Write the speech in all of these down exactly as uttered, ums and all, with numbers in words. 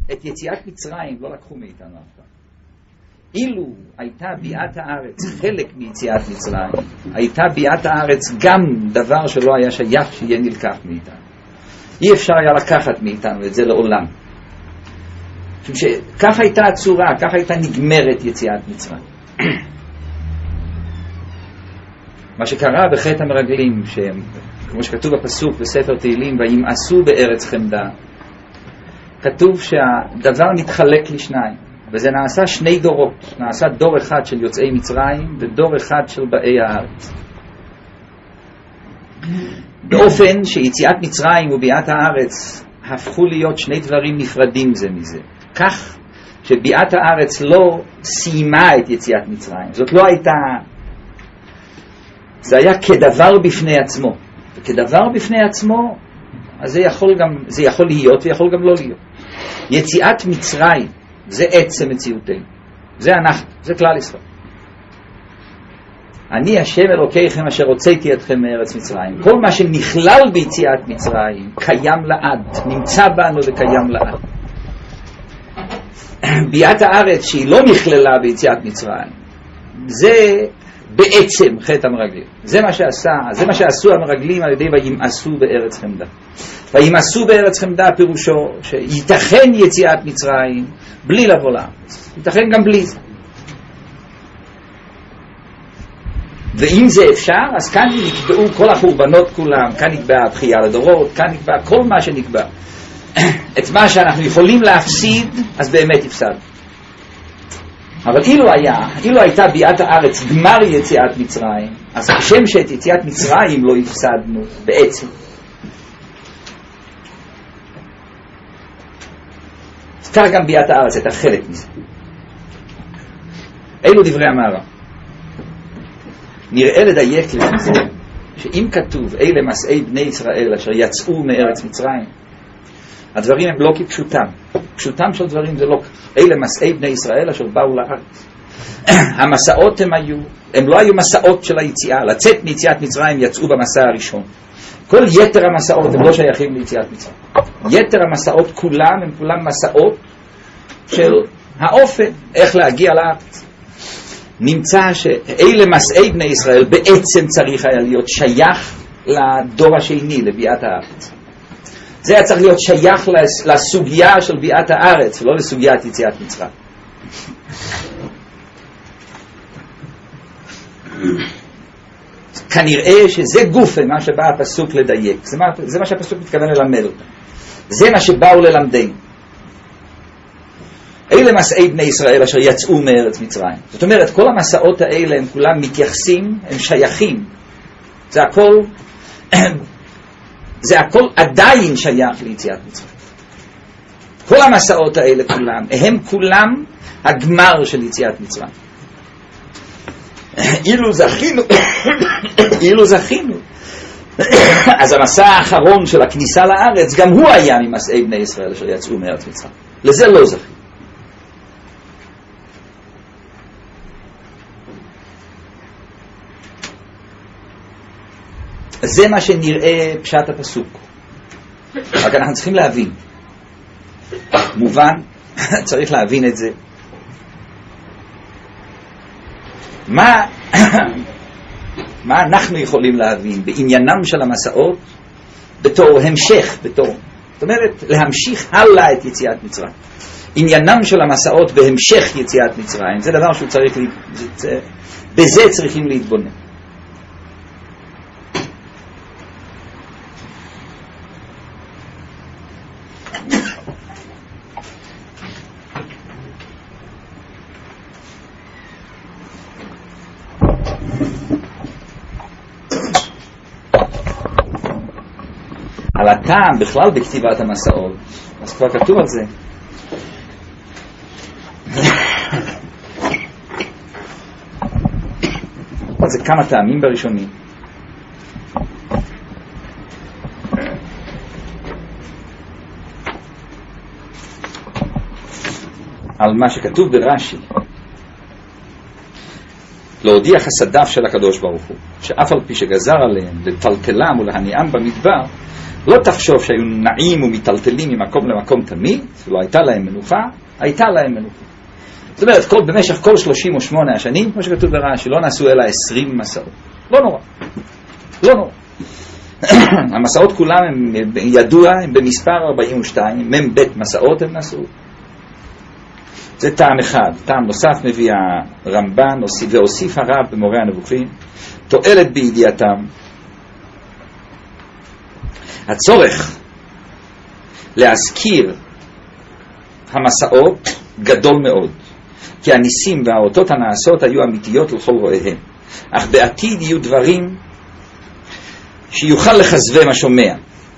את יציאת מצרים לא לקחו מאיתנו אף פעם. אילו הייתה ביאת הארץ חלק מיציאת מצרים, הייתה ביאת הארץ גם דבר שלא היה שייך שיהיה נלקח מאיתנו. אי אפשר היה לקחת מאיתנו את זה לעולם. שכך הייתה הצורה, כך הייתה נגמרת יציאת מצרים. מה שקרה בחטא המרגלים, כמו שכתוב בפסוק בספר תהילים, וימאסו בארץ חמדה, כתוב שהדבר נתחלק לשניים, וזה נעשה שני דורות. נעשה דור אחד של יוצאי מצרים ודור אחד של באי הארץ, באופן שיציאת מצרים וביאת הארץ הפכו להיות שני דברים נפרדים זה מזה. כך שביאת הארץ לא סיימה את יציאת מצרים, זאת לא הייתה, זה היה כדבר בפני עצמו, וכדבר בפני עצמו אז זה יכול גם, זה יכול להיות ויכול גם לא להיות. יציאת מצרים זה עצם מציאותנו, זה אנחנו, זה כלל ישראל. אני השם אלוקיכם אשר הוצאתי אתכם מארץ מצרים. כל מה שנכלל ביציאת מצרים קיים לעד, נמצא בנו וקיים לעד. ביאת הארץ שהיא לא נכללה ביציאת מצרים, זה בעצם חטא המרגלים. זה מה שעשה, זה מה שעשו המרגלים על ידי וימאסו בארץ חמדה. וימאסו בארץ חמדה פירושו שייתכן יציאת מצרים בלי לבוא לארץ, ייתכן גם בלי זה. ואם זה אפשר, אז כאן נקבעו כל החורבנות כולם, כאן נקבע הבכייה לדורות, כאן נקבע כל מה שנקבע. את מה שאנחנו יכולים להפסיד, אז באמת הפסד. אבל אילו היה, אילו הייתה ביאת הארץ גמר יציאת מצרים, אז כשם שאת יציאת מצרים לא הפסדנו בעצם. כך גם ביאת הארץ הייתה חלק מזה. אלו דברי המהר"ל. נראה לדייק לזה שאם כתוב אלה מסעי בני ישראל אשר יצאו מארץ מצרים, הדברים הם לא כפשוטם. פשוטם של דברים זה לא כך. אלה מסעי בני ישראל אשר באו לארץ. המסעות הם היו, הם לא היו מסעות של היציאה. לצאת מיציאת מצרים יצאו במסע הראשון. כל יתר המסעות הם לא שייכים ליציאת מצרים. יתר המסעות כולם הם כולם מסעות של האופן איך להגיע לארץ. נמצא שאלה מסעי בני ישראל בעצם צריך היה להיות שייך לדור השני, לביאת הארץ. זה היה צריך להיות שייך לסוגיה של ביאת הארץ, ולא לסוגיית יציאת מצרים. כנראה שזה גופה מה שבא הפסוק לדייק. זה מה, זה מה שהפסוק מתכוון ללמד אותם. זה מה שבאו ללמדנו. אלה מסעי בני ישראל אשר יצאו מארץ מצרים. זאת אומרת, כל המסעות האלה הם כולם מתייחסים, הם שייכים. זה הכל, זה הכל עדיין שייך ליציאת מצרים. כל המסעות האלה כולם, הם כולם הגמר של יציאת מצרים. אילו זכינו, אילו זכינו, אז המסע האחרון של הכניסה לארץ, גם הוא היה ממסעי בני ישראל אשר יצאו מארץ מצרים. לזה לא זכינו. זה מה שנראה פשט הפסוק. רק אנחנו צריכים להבין. מובן, צריך להבין את זה. מה, מה אנחנו יכולים להבין בעניינם של המסעות בתור המשך, בתור, זאת אומרת, להמשיך הלאה את יציאת מצרים. עניינם של המסעות בהמשך יציאת מצרים, זה דבר שהוא צריך, זה, בזה צריכים להתבונן. על הטעם בכלל בכתיבת המסעות, אז כבר כתוב על זה. זה כמה טעמים בראשונים. על מה שכתוב ברש"י, להודיע חסדיו של הקדוש ברוך הוא, שאף על פי שגזר עליהם לטלטלם ולהניעם במדבר, לא תחשוב שהיו נעים ומטלטלים ממקום למקום תמיד, לא הייתה להם מנוחה, הייתה להם מנוחה. זאת אומרת, כל, במשך כל שלושים ושמונה השנים, כמו שכתוב ברש"י, לא נעשו אלא עשרים מסעות. לא נורא. לא נורא. המסעות כולם הם ידוע, הם במספר ארבעים ושתיים, מם בית מסעות הם נעשו. זה טעם אחד. טעם נוסף מביא הרמב"ן, והוסיף הרב במורה הנבוכים, תועלת בידיעתם. הצורך להזכיר המסעות גדול מאוד, כי הניסים והאותות הנעשות היו אמיתיות לכל רואיהם, אך בעתיד יהיו דברים שיוכל לחזבם השומע.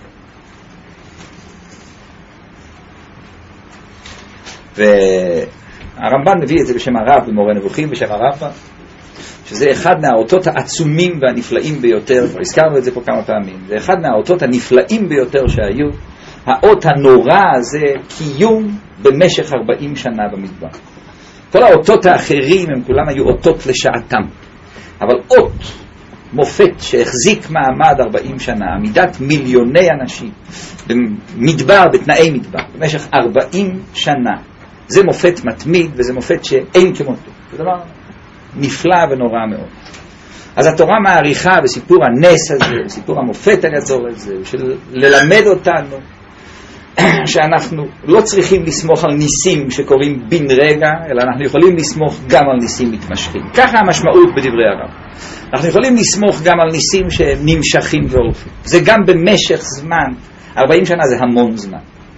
והרמב"ן מביא את זה בשם הרב במורה נבוכים, בשם הרב, שזה אחד מהאותות העצומים והנפלאים ביותר, כבר הזכרנו את זה פה כמה פעמים, זה אחד מהאותות הנפלאים ביותר שהיו, האות הנורא הזה, קיום במשך ארבעים שנה במדבר. כל האותות האחרים הם כולם היו אותות לשעתם, אבל אות מופת שהחזיק מעמד ארבעים שנה, עמידת מיליוני אנשים במדבר, בתנאי מדבר, במשך ארבעים שנה, זה מופת מתמיד וזה מופת שאין כמותו. זה דבר נפלא ונורא מאוד. אז התורה מעריכה בסיפור הנס הזה, בסיפור המופת הגדול הזה, של ללמד אותנו שאנחנו לא צריכים לסמוך על ניסים שקורים בן רגע, אלא אנחנו יכולים לסמוך גם על ניסים מתמשכים. ככה המשמעות בדברי הרב. אנחנו יכולים לסמוך גם על ניסים שנמשכים והולכים. זה גם במשך זמן, ארבעים שנה זה המון זמן.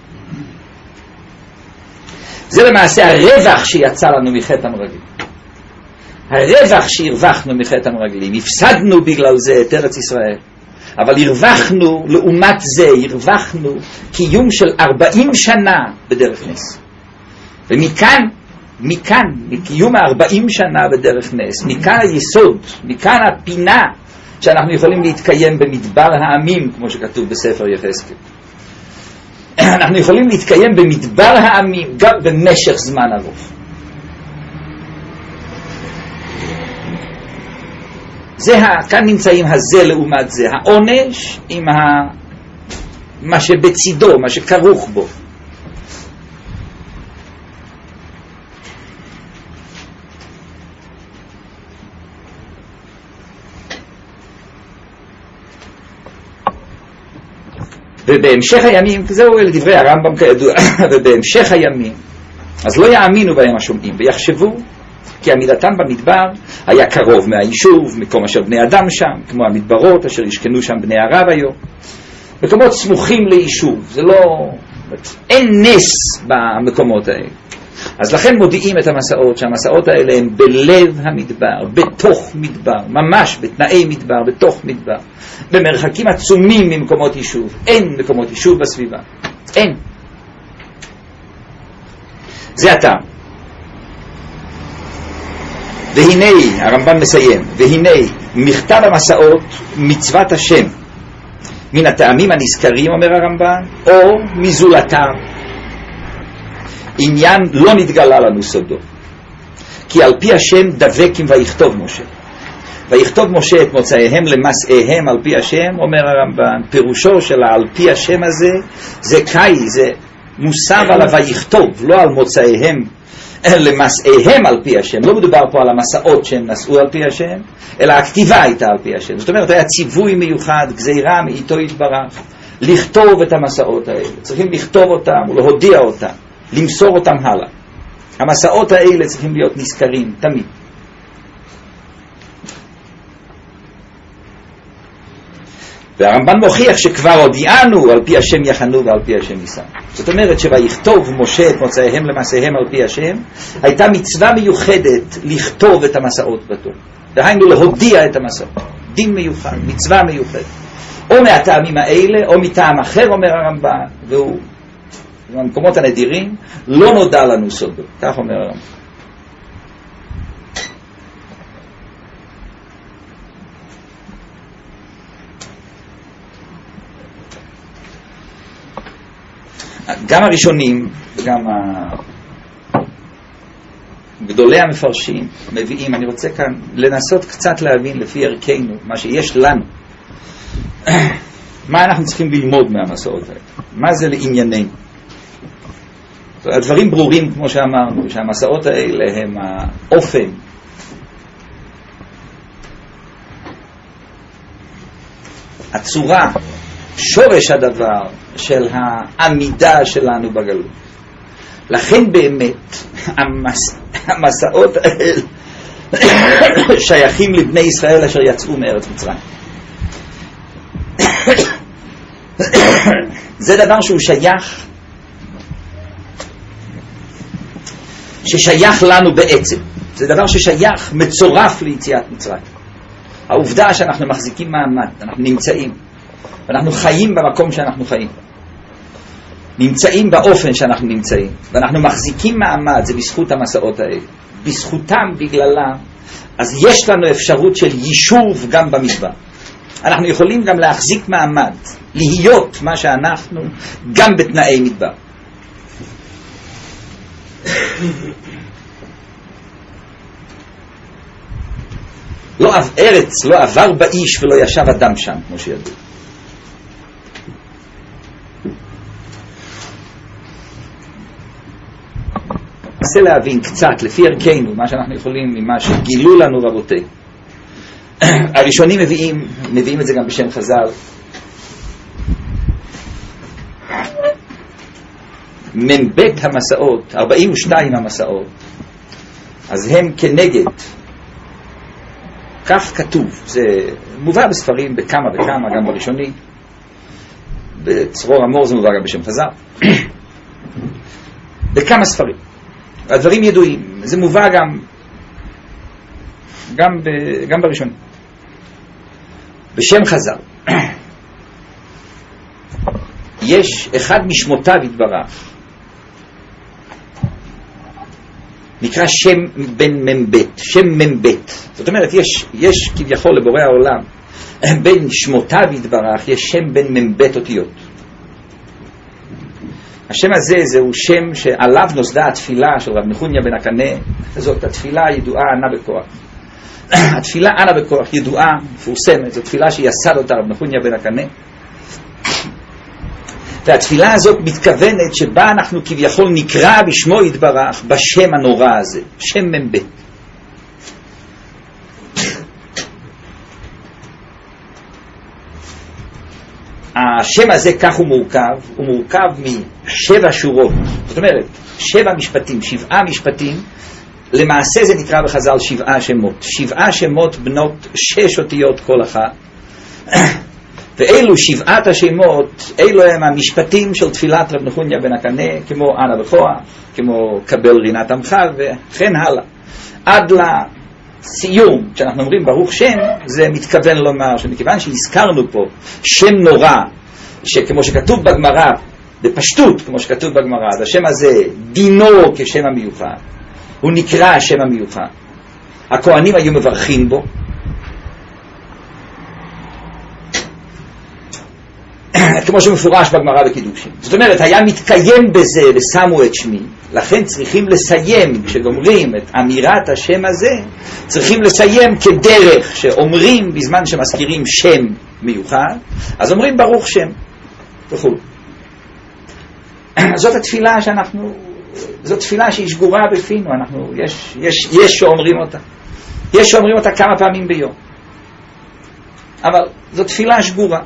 זה למעשה הרווח שיצא לנו מחטא המרגלים. הרווח שהרווחנו מחטא המרגלים. הפסדנו בגלל זה את ארץ ישראל. אבל הרווחנו, לעומת זה, הרווחנו קיום של ארבעים שנה בדרך נס. ומכאן, מכאן, מקיום ארבעים שנה בדרך נס, מכאן היסוד, מכאן הפינה שאנחנו יכולים להתקיים במדבר העמים, כמו שכתוב בספר יחזקאל. אנחנו יכולים להתקיים במדבר העמים גם במשך זמן ארוך. זה, כאן נמצאים הזה לעומת זה, העונש עם ה, מה שבצידו, מה שכרוך בו. ובהמשך הימים, זהו לדברי הרמב"ם כידוע, ובהמשך הימים, אז לא יאמינו בהם השומעים, ויחשבו כי עמידתם במדבר היה קרוב מהיישוב, מקום אשר בני אדם שם, כמו המדברות אשר ישכנו שם בני ערב היום. מקומות סמוכים ליישוב, זה לא, אין נס במקומות האלה. אז לכן מודיעים את המסעות, שהמסעות האלה הם בלב המדבר, בתוך מדבר, ממש בתנאי מדבר, בתוך מדבר, במרחקים עצומים ממקומות יישוב. אין מקומות יישוב בסביבה, אין. זה הטעם. והנה, הרמב"ן מסיים, והנה מכתב המסעות מצוות השם מן הטעמים הנזכרים, אומר הרמב"ן, או מזולתם, עניין לא נתגלה לנו סודו, כי על פי השם דבקים ויכתוב משה. ויכתוב משה את מוצאיהם למסעיהם על פי השם, אומר הרמב"ן, פירושו של על פי השם הזה, זה קאי, זה מוסב על ויכתוב, לא על מוצאיהם למסעיהם על פי השם. לא מדובר פה על המסעות שהם נסעו על פי השם, אלא הכתיבה הייתה על פי השם. זאת אומרת, היה ציווי מיוחד, גזירה מאיתו יתברך, לכתוב את המסעות האלה. צריכים לכתוב אותם ולהודיע אותם, למסור אותם הלאה. המסעות האלה צריכים להיות נזכרים תמיד. והרמב"ן מוכיח שכבר הודיענו על פי השם יחנו ועל פי השם יישא. זאת אומרת שויכתוב משה את מוצאיהם למעשיהם על פי השם, הייתה מצווה מיוחדת לכתוב את המסעות בתורה. דהיינו להודיע את המסעות. דין מיוחד, מצווה מיוחדת. או מהטעמים האלה או מטעם אחר, אומר הרמב"ן, והוא במקומות הנדירים לא נודע לנו סודו. כך אומר הרמב"ן. גם הראשונים וגם גדולי המפרשים מביאים, אני רוצה כאן לנסות קצת להבין לפי ערכנו מה שיש לנו מה אנחנו צריכים ללמוד מהמסעות האלה? מה זה לענייננו? הדברים ברורים, כמו שאמרנו, שהמסעות האלה הם האופן, הצורה, שורש הדבר של העמידה שלנו בגלות. לכן באמת המס... המסעות האלה שייכים לבני ישראל אשר יצאו מארץ מצרים. זה דבר שהוא שייך, ששייך לנו בעצם. זה דבר ששייך, מצורף ליציאת מצרים. העובדה שאנחנו מחזיקים מעמד, אנחנו נמצאים, ואנחנו חיים במקום שאנחנו חיים, נמצאים באופן שאנחנו נמצאים, ואנחנו מחזיקים מעמד, זה בזכות המסעות האלה. בזכותם, בגללם, אז יש לנו אפשרות של יישוב גם במדבר. אנחנו יכולים גם להחזיק מעמד, להיות מה שאנחנו, גם בתנאי מדבר. לא ארץ, לא עבר באיש ולא ישב אדם שם, כמו שידעו. ננסה להבין קצת, לפי ערכנו, מה שאנחנו יכולים, ממה שגילו לנו רבותי. הראשונים מביאים, מביאים את זה גם בשם חז"ל. מבית המסעות, ארבעים ושתיים המסעות, אז הם כנגד, כך כתוב, זה מובא בספרים בכמה וכמה, גם בראשונים, בצרור המור זה מובא גם בשם חז"ל, בכמה ספרים. הדברים ידועים, זה מובא גם גם, ב, גם בראשונים. בשם חז"ל יש אחד משמותיו יתברך, נקרא שם בן ממבט, שם ממבט. זאת אומרת, יש, יש כביכול לבורא העולם, בין שמותיו יתברך, יש שם בן ממבט אותיות. השם הזה זהו שם שעליו נוסדה התפילה של רב נחוניה בן הקנה. זאת התפילה הידועה ענה בכוח. התפילה ענה בכוח ידועה, מפורסמת, זו תפילה שיסד אותה רב נחוניה בן הקנה. והתפילה הזאת מתכוונת שבה אנחנו כביכול נקרא בשמו יתברך בשם הנורא הזה, שם ממבט. השם הזה כך הוא מורכב, הוא מורכב משבע שורות, זאת אומרת שבע משפטים, שבעה משפטים, למעשה זה נקרא בחז"ל שבעה שמות, שבעה שמות בנות שש אותיות כל אחת, ואלו שבעת השמות, אלו הם המשפטים של תפילת רב נחוניה בן הקנה, כמו אנא בכוח, כמו קבל רינת עמך וכן הלאה, עד לסיום. כשאנחנו אומרים ברוך שם, זה מתכוון לומר שמכיוון שהזכרנו פה שם נורא, שכמו שכתוב בגמרא, בפשטות כמו שכתוב בגמרא, אז השם הזה דינו כשם המיוחד, הוא נקרא השם המיוחד, הכהנים היו מברכים בו, כמו שמפורש בגמרא בקידושין. זאת אומרת, היה מתקיים בזה ושמו את שמי, לכן צריכים לסיים, כשגומרים את אמירת השם הזה, צריכים לסיים כדרך שאומרים בזמן שמזכירים שם מיוחד, אז אומרים ברוך שם וכו'. זאת התפילה שאנחנו, זאת תפילה שהיא שגורה בפינו, אנחנו, יש, יש, יש שאומרים אותה. יש שאומרים אותה כמה פעמים ביום. אבל זאת תפילה שגורה.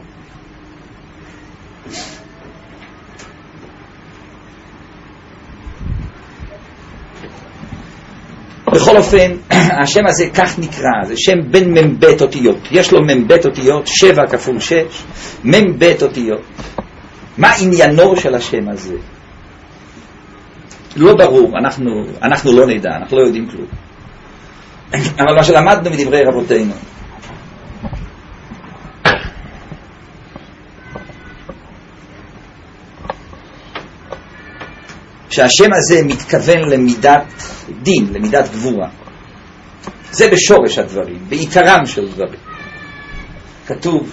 בכל אופן, השם הזה כך נקרא, זה שם בן ממבט אותיות. יש לו ממבט אותיות, שבע כפול שש, ממבט אותיות. מה עניינו של השם הזה? לא ברור, אנחנו, אנחנו לא נדע, אנחנו לא יודעים כלום. אבל מה שלמדנו מדברי רבותינו, שהשם הזה מתכוון למידת דין, למידת גבורה. זה בשורש הדברים, בעיקרם של דברים. כתוב,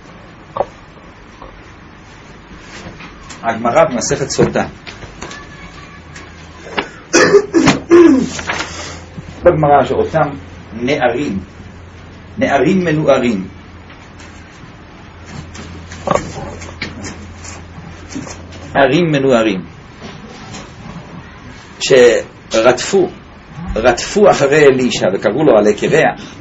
הגמרא במסכת סוטה, בגמרא שאותם נערים, נערים מנוערים, ערים מנוערים שרדפו רדפו אחרי אלישע וקראו לו עלי קרח.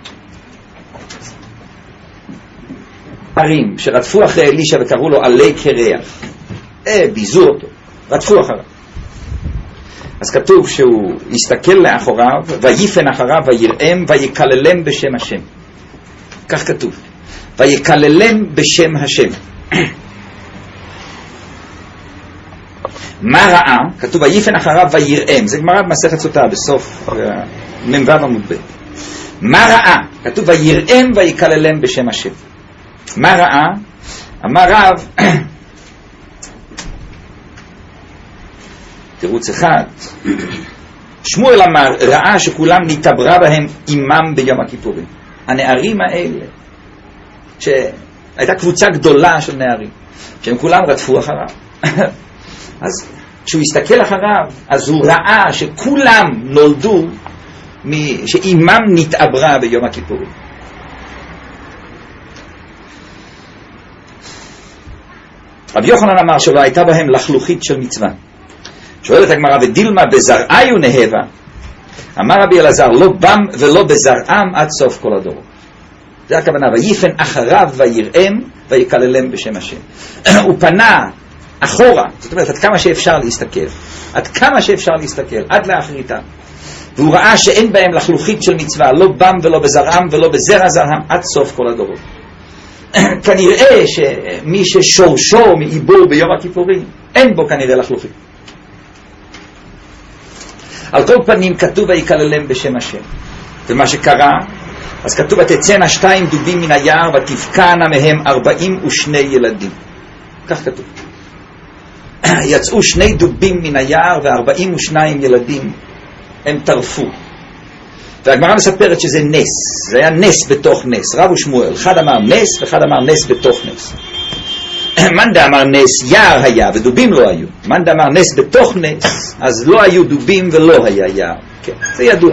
ערים שרדפו אחרי אלישע וקראו לו עלי קרח, אה, ביזו אותו, רדפו אחריו. אז כתוב שהוא הסתכל לאחוריו ויפן אחריו וירעם ויקללם בשם השם. כך כתוב, ויקללם בשם השם. מה ראה? כתוב ויפן אחריו וירעם, זה גמרא במסכת סוטה בסוף מ"ו עמוד ב'. מה ראה? כתוב וירעם ויקללם בשם השם. מה ראה? אמר רב, תירוץ אחד, שמואל אמר ראה שכולם נתעברה בהם אימם ביום הכיפורים. הנערים האלה, שהייתה קבוצה גדולה של נערים שהם כולם רדפו אחריו, אז כשהוא הסתכל אחריו אז הוא ראה שכולם נולדו שאימם נתעברה ביום הכיפורים. רבי יוחנן אמר שלא הייתה בהם לחלוכית של מצווה. שואלת הגמרא ודילמה בזרעיו נהבה, אמר רבי אלעזר לא בם ולא בזרעם עד סוף כל הדורות. זה הכוונה, ויפן אחריו וירעם ויקללם בשם השם. הוא פנה אחורה, זאת אומרת עד כמה שאפשר להסתכל, עד כמה שאפשר להסתכל עד לאחריתם, והוא ראה שאין בהם לחלוכית של מצווה, לא בם ולא בזרעם ולא בזרע זרעם עד סוף כל הדורות. כנראה שמי ששורשו מעיבור ביום הכיפורים אין בו כנראה לחלוכית. על כל פנים כתוב ויקללם בשם השם. ומה שקרה, אז כתוב ותצאנה שתיים דובים מן היער ותבקענה מהם ארבעים ושני ילדים. כך כתוב. יצאו שני דובים מן היער וארבעים ושניים ילדים הם טרפו. והגמרא מספרת שזה נס, זה היה נס בתוך נס. רב ושמואל, אחד אמר נס ואחד אמר נס בתוך נס. מנדה אמר נס, יער היה ודובים לא היו. מנדה אמר נס בתוך נס, אז לא היו דובים ולא היה יער. כן, זה ידוע.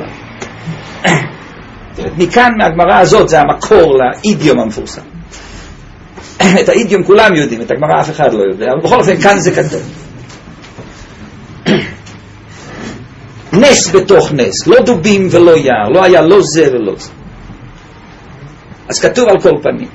מכאן מהגמרא הזאת זה המקור לאידיום המפורסם. את האידיום כולם יודעים, את הגמרא אף אחד לא יודע, אבל בכל אופן כאן זה כתוב. נס בתוך נס, לא דובים ולא יער, לא היה לא זה ולא זה. אז כתוב על כל פנים,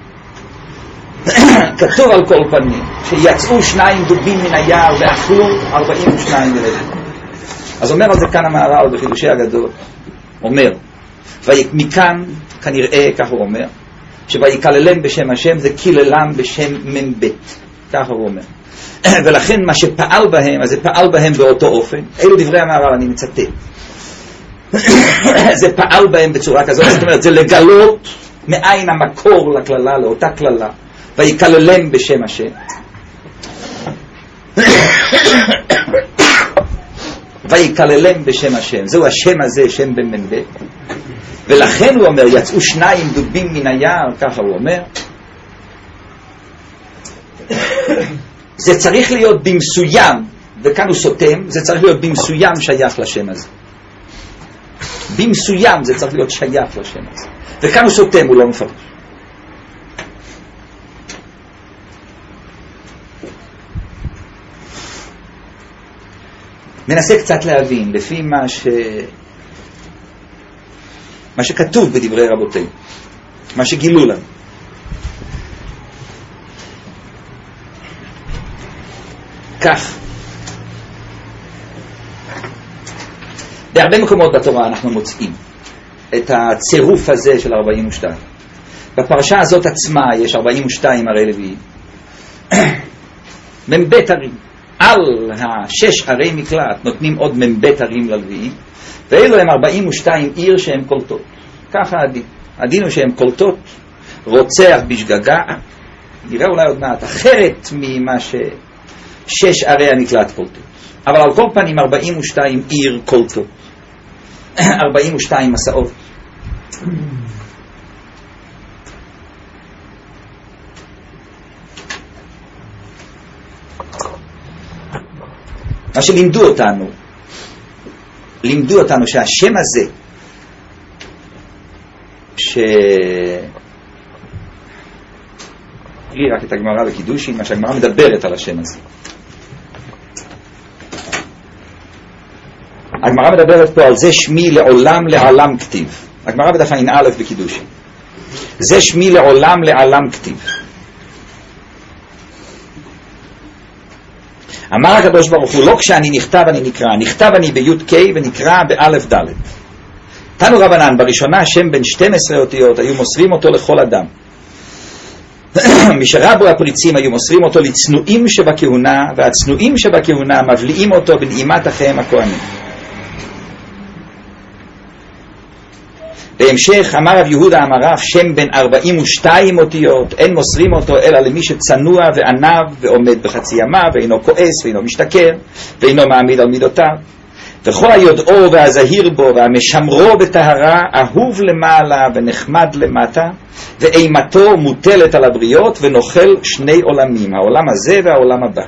כתוב על כל פנים שיצאו שניים דובים מן היער ואכלו ארבעים ושניים ילדים. אז אומר על זה כאן המהר"ל בחידושי הגדול, אומר ומכאן כנראה כך הוא אומר שויקללם בשם השם זה קיללם בשם מ"ב, כך הוא אומר. ולכן מה שפעל בהם, אז זה פעל בהם באותו אופן. אלו דברי המהר"ל, אני מצטט. זה פעל בהם בצורה כזאת, זאת אומרת זה לגלות מאין המקור לכללה, לאותה כללה, ויקללם בשם השם. ויקללם בשם השם, זהו השם הזה, שם בן מ"ב. ולכן הוא אומר יצאו שניים דובים מן היער, ככה הוא אומר. זה צריך להיות במסוים, וכאן הוא סותם, זה צריך להיות במסוים שייך לשם הזה. במסוים זה צריך להיות שייך לשם הזה. וכאן הוא סותם, הוא לא מפרש. מנסה קצת להבין, לפי מה ש... מה שכתוב בדברי רבותינו, מה שגילו לנו. כך, בהרבה מקומות בתורה אנחנו מוצאים את הצירוף הזה של ארבעים ושתיים. בפרשה הזאת עצמה יש ארבעים ושתיים ערי לוויים, מ"ב ערים. על השש ערי מקלט נותנים עוד מ"ב ערים ללוויים, ואלו הם ארבעים ושתיים עיר שהן קולטות. ככה הדין. הדין הוא שהן קולטות, רוצח בשגגה, נראה אולי עוד מעט, אחרת ממה ש... שש ערי המקלט קולטות. אבל על כל פנים ארבעים ושתיים עיר קולטות. ארבעים ושתיים מסעות. מה שלימדו אותנו, לימדו אותנו שהשם הזה, ש... תראי רק את הגמרא בקידושין, מה שהגמרא מדברת על השם הזה. הגמרא מדברת פה על זה שמי לעולם לעולם כתיב. הגמרא בדף ע"א בקידושין. זה שמי לעולם לעולם כתיב. אמר הקדוש ברוך הוא, לא כשאני נכתב אני נקרא, נכתב אני בי' ק' ונקרא באלף ד'. תנו רבנן, בראשונה שם בין שתים עשרה אותיות, היו מוסרים אותו לכל אדם. משרבו הפריצים היו מוסרים אותו לצנועים שבכהונה, והצנועים שבכהונה מבליעים אותו בנעימת אחיהם הכהנים. בהמשך אמר רב יהודה אמר רב, שם בין ארבעים ושתיים אותיות, אין מוסרים אותו אלא למי שצנוע וענב ועומד בחצי ימיו, ואינו כועס ואינו משתכר ואינו מעמיד על מידותיו. וכל היודעו והזהיר בו והמשמרו בטהרה, אהוב למעלה ונחמד למטה, ואימתו מוטלת על הבריות, ונוכל שני עולמים, העולם הזה והעולם הבא.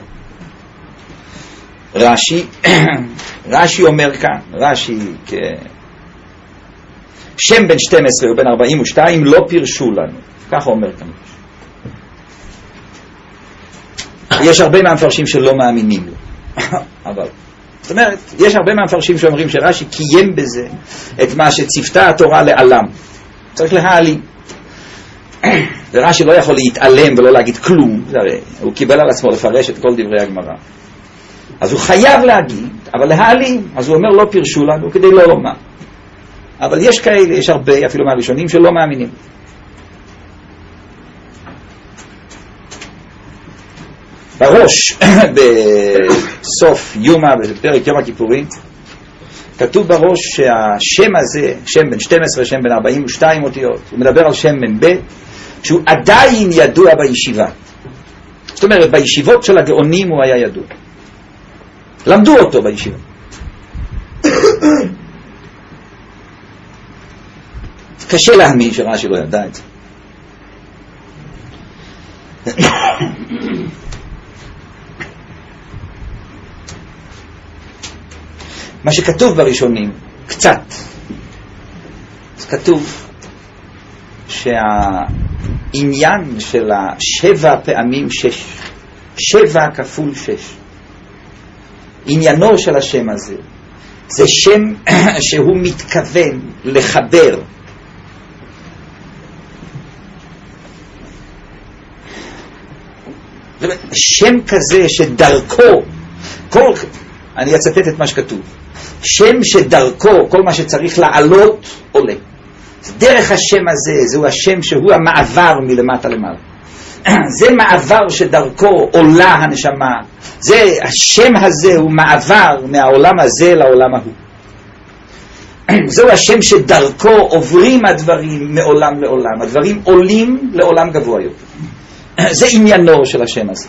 רש"י רש"י אומר כאן, רש"י כ... שם בין שתים עשרה ובין ארבעים ושתיים לא פירשו לנו, ככה אומר כאן. יש הרבה מהמפרשים שלא מאמינים לו, אבל זאת אומרת, יש הרבה מהמפרשים שאומרים שרש"י קיים בזה את מה שציוותה התורה לעלם, צריך להעלים. ורש"י לא יכול להתעלם ולא להגיד כלום, הרי הוא קיבל על עצמו לפרש את כל דברי הגמרא, אז הוא חייב להגיד, אבל להעלים. אז הוא אומר לא פירשו לנו כדי לא לומר. אבל יש כאלה, יש הרבה, אפילו מהראשונים, שלא מאמינים. בראש, בסוף יומא, בפרק יום הכיפורים, כתוב בראש שהשם הזה, שם בין שתים עשרה, שם בין ארבעים ושתיים אותיות, הוא מדבר על שם מן ב', שהוא עדיין ידוע בישיבה. זאת אומרת, בישיבות של הגאונים הוא היה ידוע. למדו אותו בישיבה. קשה להאמין שרש"י לא ידע את זה. מה שכתוב בראשונים, קצת, אז כתוב שהעניין של השבע פעמים שש, שבע כפול שש, עניינו של השם הזה, זה שם שהוא מתכוון לחבר שם כזה שדרכו כל, אני אצטט את מה שכתוב, שם שדרכו כל מה שצריך לעלות עולה. דרך השם הזה, זהו השם שהוא המעבר מלמטה למעלה. זה מעבר שדרכו עולה הנשמה. זה השם הזה הוא מעבר מהעולם הזה לעולם ההוא. זהו השם שדרכו עוברים הדברים מעולם לעולם. הדברים עולים לעולם גבוה יותר. זה עניינו של השם הזה.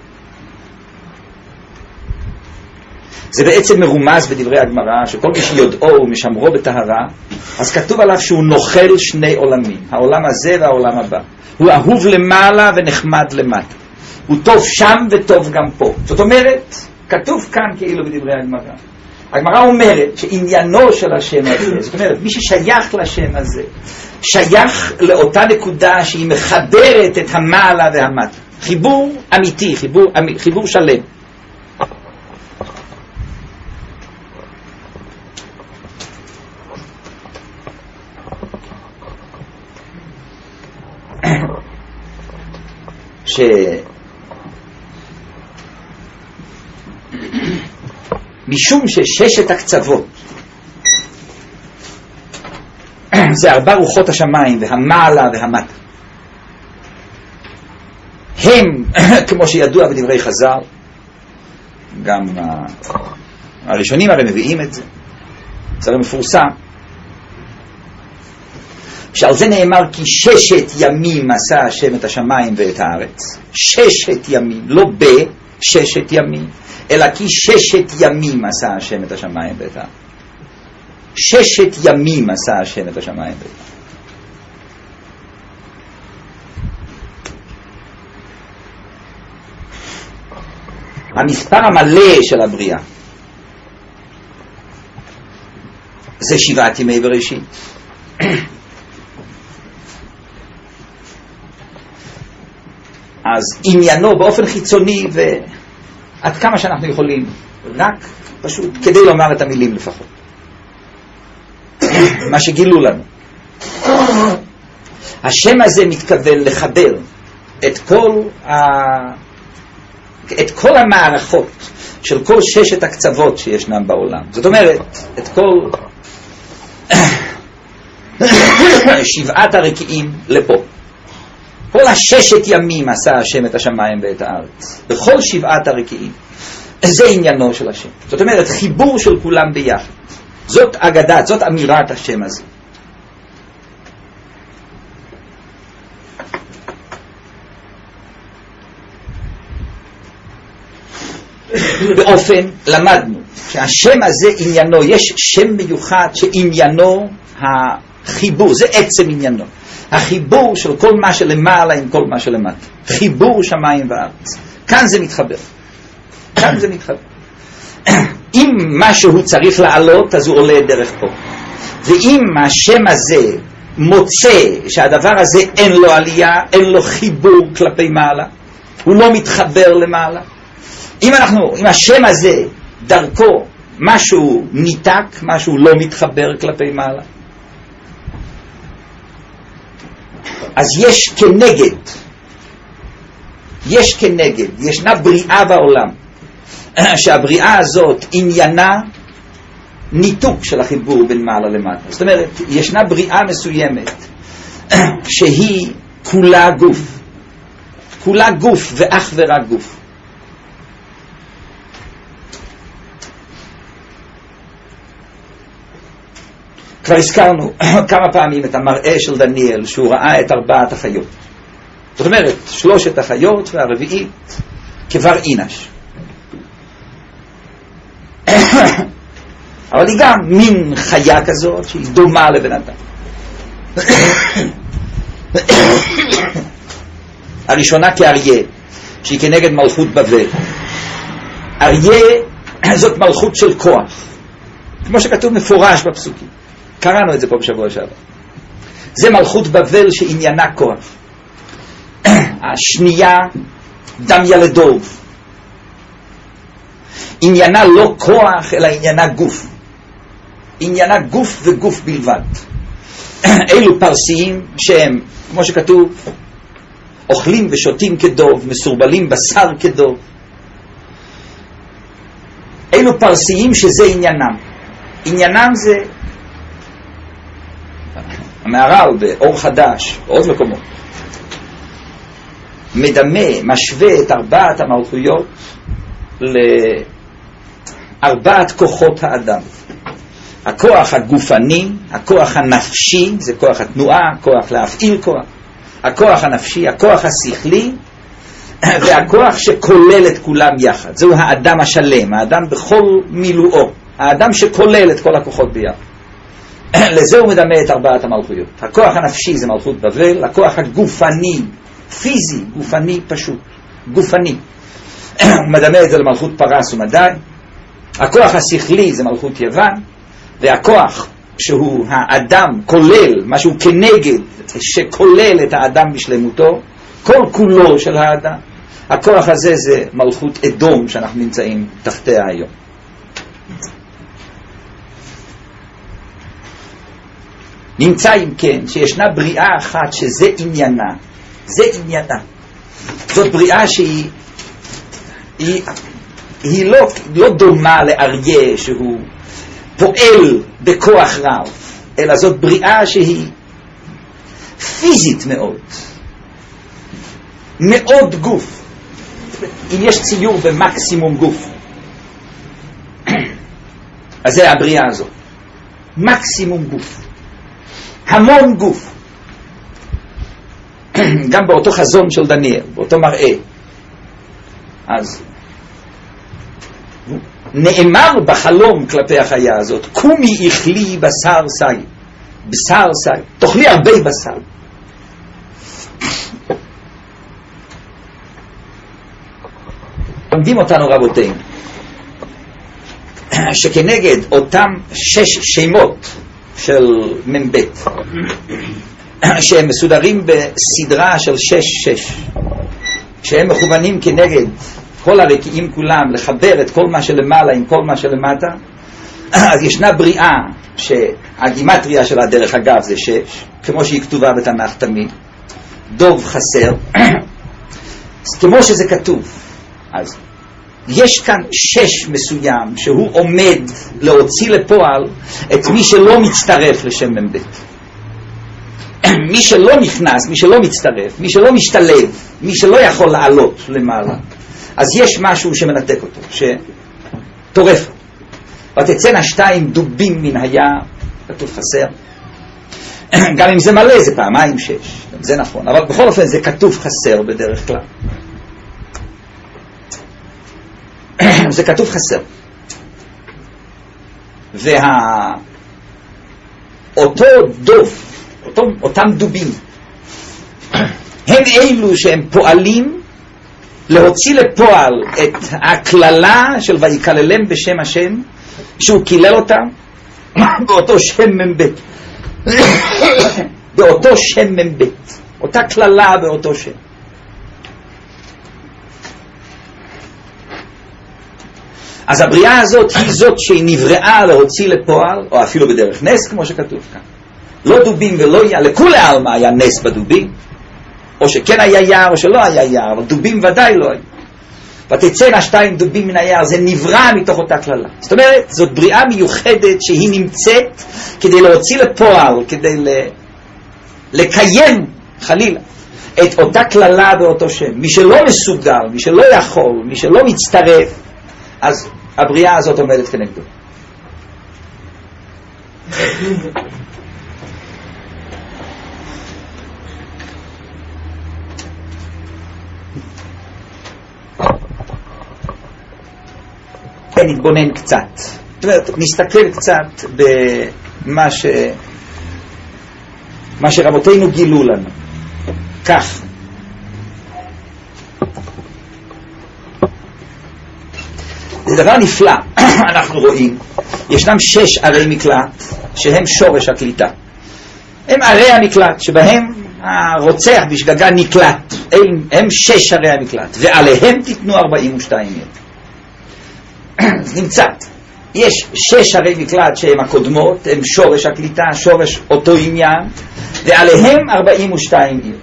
זה בעצם מרומז בדברי הגמרא, שכל מי שיודעו ומשמרו בטהרה, אז כתוב עליו שהוא נוכל שני עולמים, העולם הזה והעולם הבא. הוא אהוב למעלה ונחמד למטה. הוא טוב שם וטוב גם פה. זאת אומרת, כתוב כאן כאילו בדברי הגמרא. הגמרא אומרת שעניינו של השם הזה, זאת אומרת, מי ששייך לשם הזה, שייך לאותה נקודה שהיא מחברת את המעלה והמטה. חיבור אמיתי, חיבור, חיבור שלם. ש... משום שששת הקצוות זה ארבע רוחות השמיים והמעלה והמטה, הם כמו שידוע בדברי חז"ל, גם הראשונים הרי מביאים את זה, זה הרי מפורסם, שעל זה נאמר כי ששת ימים עשה השם את השמיים ואת הארץ. ששת ימים, לא בששת ימים, אלא כי ששת ימים עשה השם את השמיים ואת הארץ. ששת ימים עשה השם את השמיים ואת הארץ. המספר המלא של הבריאה זה שבעת ימי בראשית. אז עניינו באופן חיצוני ועד כמה שאנחנו יכולים רק פשוט כדי לומר את המילים לפחות. מה שגילו לנו. השם הזה מתכוון לחבר את כל, ה... את כל המערכות של כל ששת הקצוות שישנם בעולם. זאת אומרת, את כל שבעת הרקיעים לפה. כל הששת ימים עשה השם את השמיים ואת הארץ. בכל שבעת הרקיעים. זה עניינו של השם. זאת אומרת, חיבור של כולם ביחד. זאת אגדת, זאת אמירת השם הזה. באופן, למדנו שהשם הזה עניינו, יש שם מיוחד שעניינו החיבור, זה עצם עניינו. החיבור של כל מה שלמעלה עם כל מה שלמטה. חיבור שמיים וארץ. כאן זה מתחבר. כאן זה מתחבר. אם משהו צריך לעלות, אז הוא עולה דרך פה. ואם השם הזה מוצא שהדבר הזה אין לו עלייה, אין לו חיבור כלפי מעלה, הוא לא מתחבר למעלה. אם אנחנו, אם השם הזה דרכו משהו ניתק, משהו לא מתחבר כלפי מעלה, אז יש כנגד, יש כנגד, ישנה בריאה בעולם, שהבריאה הזאת עניינה ניתוק של החיבור בין מעלה למטה. זאת אומרת, ישנה בריאה מסוימת שהיא כולה גוף, כולה גוף ואך ורק גוף. כבר הזכרנו כמה פעמים את המראה של דניאל שהוא ראה את ארבעת החיות. זאת אומרת, שלושת החיות והרביעית כבר אינש. אבל היא גם מין חיה כזאת שהיא דומה לבן אדם. הראשונה כאריה, שהיא כנגד מלכות בבל. אריה זאת מלכות של כוח, כמו שכתוב מפורש בפסוקים. קראנו את זה פה בשבוע שעבר. זה מלכות בבל שעניינה כוח. השנייה דם ילדוב, עניינה לא כוח אלא עניינה גוף, עניינה גוף וגוף בלבד. אלו פרסיים שהם, כמו שכתוב, אוכלים ושותים כדוב, מסורבלים בשר כדוב. אלו פרסיים שזה עניינם. עניינם זה המהר"ל באור חדש, בעוד מקומות, מדמה, משווה את ארבעת המלכויות לארבעת כוחות האדם. הכוח הגופני, הכוח הנפשי, זה כוח התנועה, כוח להפעיל כוח, הכוח הנפשי, הכוח השכלי, והכוח שכולל את כולם יחד. זהו האדם השלם, האדם בכל מילואו, האדם שכולל את כל הכוחות ביחד. לזה הוא מדמה את ארבעת המלכויות. הכוח הנפשי זה מלכות בבל, הכוח הגופני, פיזי, גופני פשוט, גופני, הוא מדמה את זה למלכות פרס ומדי. הכוח השכלי זה מלכות יוון, והכוח שהוא האדם כולל, משהו כנגד, שכולל את האדם בשלמותו, כל כולו של האדם, הכוח הזה זה מלכות אדום שאנחנו נמצאים תחתיה היום. נמצא אם כן שישנה בריאה אחת שזה עניינה, זה עניינה. זאת בריאה שהיא היא, היא לא, לא דומה לאריה שהוא פועל בכוח רב, אלא זאת בריאה שהיא פיזית מאוד, מאוד גוף. אם יש ציור במקסימום גוף, אז זה הבריאה הזאת, מקסימום גוף, המון גוף. גם באותו חזון של דניאל, באותו מראה, אז נאמר בחלום כלפי החיה הזאת, קומי אכלי בשר סי, בשר סי, תאכלי הרבה בשר. לומדים אותנו רבותינו שכנגד אותם שש שמות של ממבט שהם מסודרים בסדרה של שש שש, שהם מכוונים כנגד כל הרקיעים כולם, לחבר את כל מה שלמעלה עם כל מה שלמטה, אז ישנה בריאה שהגימטריה שלה דרך אגב זה שש, כמו שהיא כתובה בתנ"ך תמיד, דוב חסר, כמו שזה כתוב. אז יש כאן שש מסוים שהוא עומד להוציא לפועל את מי שלא מצטרף לשם מבית. מי שלא נכנס, מי שלא מצטרף, מי שלא משתלב, מי שלא יכול לעלות למעלה, אז יש משהו שמנתק אותו, שטורף. ותצאנה שתיים דובים מן היער, כתוב חסר. גם אם זה מלא זה פעמיים שש, זה נכון, אבל בכל אופן זה כתוב חסר בדרך כלל. זה כתוב חסר. ואותו דוב, אותו, אותם דובים, הם אלו שהם פועלים להוציא לפועל את הכללה של ויקללם בשם השם, שהוא קילל אותם באותו שם מבית. באותו שם מבית. אותה כללה באותו שם. אז הבריאה הזאת היא זאת שהיא נבראה להוציא לפועל, או אפילו בדרך נס כמו שכתוב כאן. לא דובים ולא יער, לכולי עלמא היה נס בדובים, או שכן היה יער או שלא היה יער, אבל דובים ודאי לא היה. ותצאנה שתיים דובים מן היער, זה נברא מתוך אותה כללה. זאת אומרת, זאת בריאה מיוחדת שהיא נמצאת כדי להוציא לפועל, כדי ל... לקיים חלילה את אותה כללה באותו שם. מי שלא מסוגל, מי שלא יכול, מי שלא מצטרף, אז הבריאה הזאת עומדת כנגדו. נתבונן קצת, זאת אומרת, נסתכל קצת במה ש... מה שרבותינו גילו לנו. כך. זה דבר נפלא. אנחנו רואים, ישנם שש ערי מקלט שהם שורש הקליטה. הם ערי המקלט שבהם הרוצח בשגגה נקלט. הם, הם שש ערי המקלט, ועליהם תיתנו ארבעים ושתיים יום. אז נמצא, יש שש ערי מקלט שהם הקודמות, הם שורש הקליטה, שורש אותו עניין, ועליהם ארבעים ושתיים עיר.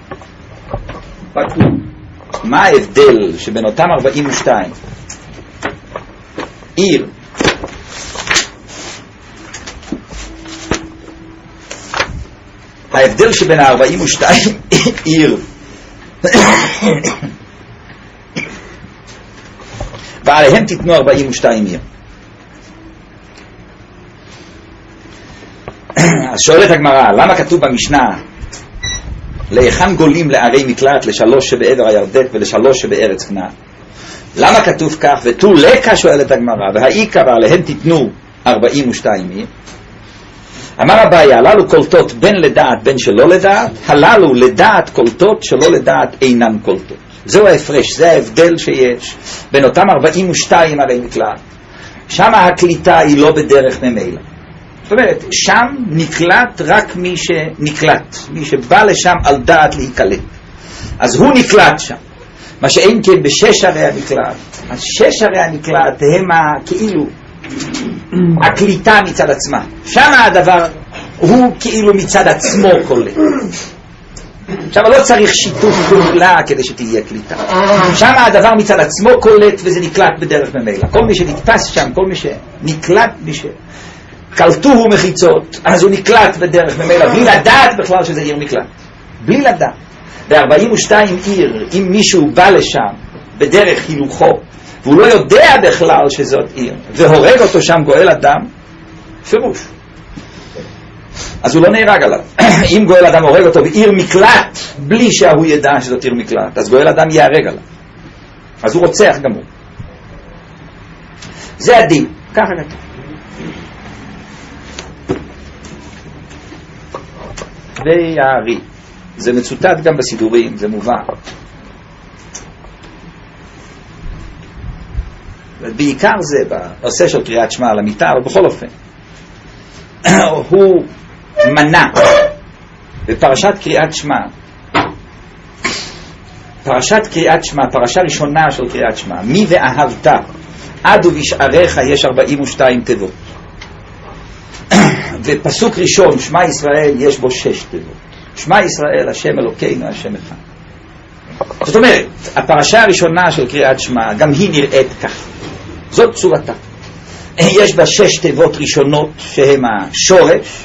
מה ההבדל שבין אותם ארבעים ושתיים עיר ההבדל שבין ה-ארבעים ושתיים עיר ועליהם תיתנו ארבעים ושתיים עיר. אז שואלת הגמרא, למה כתוב במשנה להיכן גולים לערי מקלט, לשלוש שבעבר הירדן ולשלוש שבארץ כנען? למה כתוב כך? ותו לקה, שואלת הגמרא, והעיקר ועליהם תיתנו ארבעים ושתיים עיר. אמר אביי, הללו קולטות בין לדעת בין שלא לדעת, הללו לדעת קולטות שלא לדעת אינן קולטות. זהו ההפרש, זה ההבדל שיש בין אותם ארבעים ושתיים ערי מקלט. שם הקליטה היא לא בדרך ממילא. זאת אומרת, שם נקלט רק מי שנקלט, מי שבא לשם על דעת להיקלט. אז הוא נקלט שם. מה שאין כן בשש ערי המקלט. אז שש ערי המקלט הם כאילו הקליטה מצד עצמה. שם הדבר הוא כאילו מצד עצמו קולט. שם לא צריך שיתוף פעולה כדי שתהיה קליטה. שם הדבר מצד עצמו קולט וזה נקלט בדרך ממילא. כל מי שנתפס שם, כל מי שנקלט, מי שקלטוהו מחיצות, אז הוא נקלט בדרך ממילא, בלי לדעת בכלל שזה עיר מקלט. בלי לדעת. ב-ארבעים ושתיים עיר, אם מישהו בא לשם בדרך הילוכו, והוא לא יודע בכלל שזאת עיר, והורג אותו שם גואל אדם, פירוש. אז הוא לא נהרג עליו. אם גואל אדם הורג אותו בעיר מקלט, בלי שהוא ידע שזאת עיר מקלט, אז גואל אדם יהרג עליו. אז הוא רוצח גם הוא. זה הדין. ככה כתוב. ויערי. זה מצוטט גם בסידורים, זה מובן. בעיקר זה בנושא של קריאת שמע על המיטה, אבל בכל אופן. הוא מנע בפרשת קריאת שמע פרשת קריאת שמע, פרשה ראשונה של קריאת שמע, מי ואהבת עד ובשעריך יש ארבעים ושתיים תיבות. ופסוק ראשון, שמע ישראל, יש בו שש תיבות. שמע ישראל, השם אלוקינו, השם אחד. זאת אומרת, הפרשה הראשונה של קריאת שמע, גם היא נראית כך. זאת צורתה. יש בה שש תיבות ראשונות שהן השורש,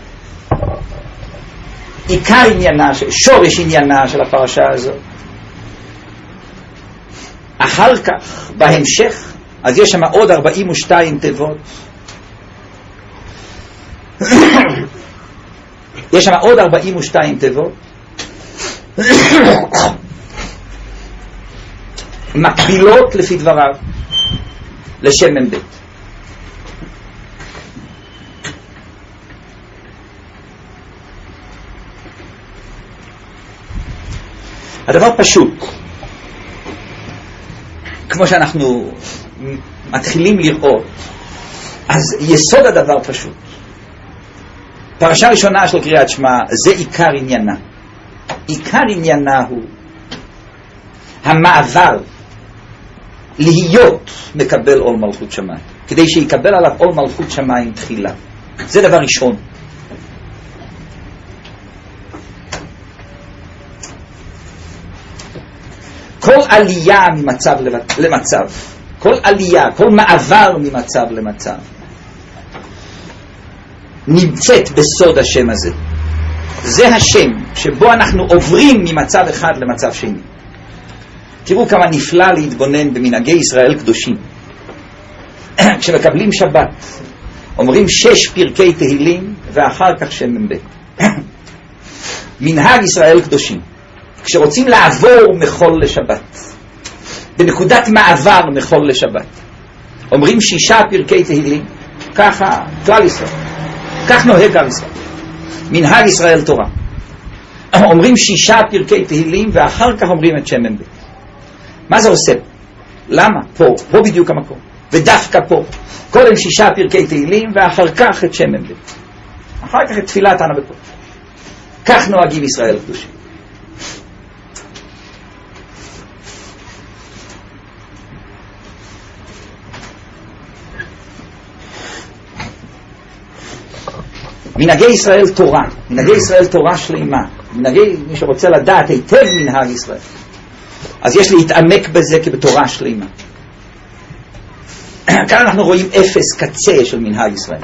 עיקר עניינה, שורש עניינה של הפרשה הזאת. אחר כך, בהמשך, אז יש שם עוד ארבעים ושתיים תיבות. יש שם עוד ארבעים ושתיים תיבות. מקבילות לפי דבריו לשם מ"ב. הדבר פשוט, כמו שאנחנו מתחילים לראות, אז יסוד הדבר פשוט. פרשה ראשונה של קריאת שמע, זה עיקר עניינה. עיקר עניינה הוא המעבר להיות מקבל עול מלכות שמיים, כדי שיקבל עליו עול מלכות שמיים תחילה. זה דבר ראשון. כל עלייה ממצב למצב, כל עלייה, כל מעבר ממצב למצב, נמצאת בסוד השם הזה. זה השם שבו אנחנו עוברים ממצב אחד למצב שני. תראו כמה נפלא להתבונן במנהגי ישראל קדושים. כשמקבלים שבת, אומרים שש פרקי תהילים ואחר כך שם מ"ב. מנהג ישראל קדושים. כשרוצים לעבור מחול לשבת, בנקודת מעבר מחול לשבת, אומרים שישה פרקי תהילים, ככה כלל ישראל, כך נוהג עם ישראל, מנהג ישראל תורה. אומרים שישה פרקי תהילים ואחר כך אומרים את שם מ"ב. מה זה עושה? למה? פה, פה בדיוק המקום, ודווקא פה, קודם שישה פרקי תהילים ואחר כך את שם מ"ב, אחר כך את תפילת ענה בקודש. כך נוהגים ישראל קדושים. מנהגי ישראל תורה, מנהגי ישראל תורה שלמה, מנהגי, מי שרוצה לדעת היטב מנהג ישראל, אז יש להתעמק בזה כבתורה שלמה. כאן אנחנו רואים אפס קצה של מנהג ישראל.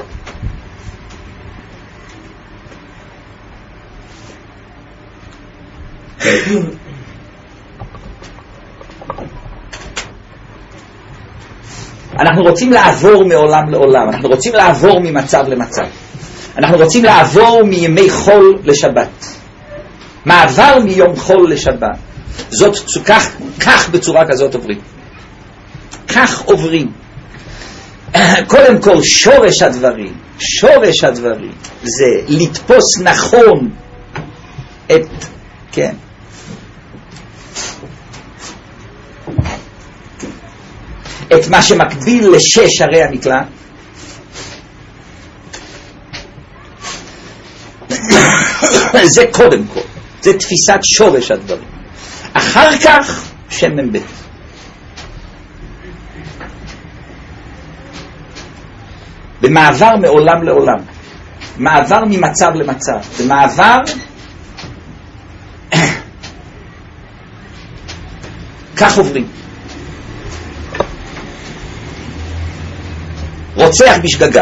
אנחנו רוצים לעבור מעולם לעולם, אנחנו רוצים לעבור ממצב למצב, אנחנו רוצים לעבור מימי חול לשבת. מעבר מיום חול לשבת, זאת כך, כך בצורה כזאת עוברים. כך עוברים. קודם כל שורש הדברים, שורש הדברים זה לתפוס נכון את, כן, את מה שמקביל לשש ערי המקלט. זה קודם כל, זה תפיסת שורש הדברים. אחר כך שם מ"ב. במעבר מעולם לעולם, מעבר ממצב למצב, במעבר כך עוברים. רוצח בשגגה,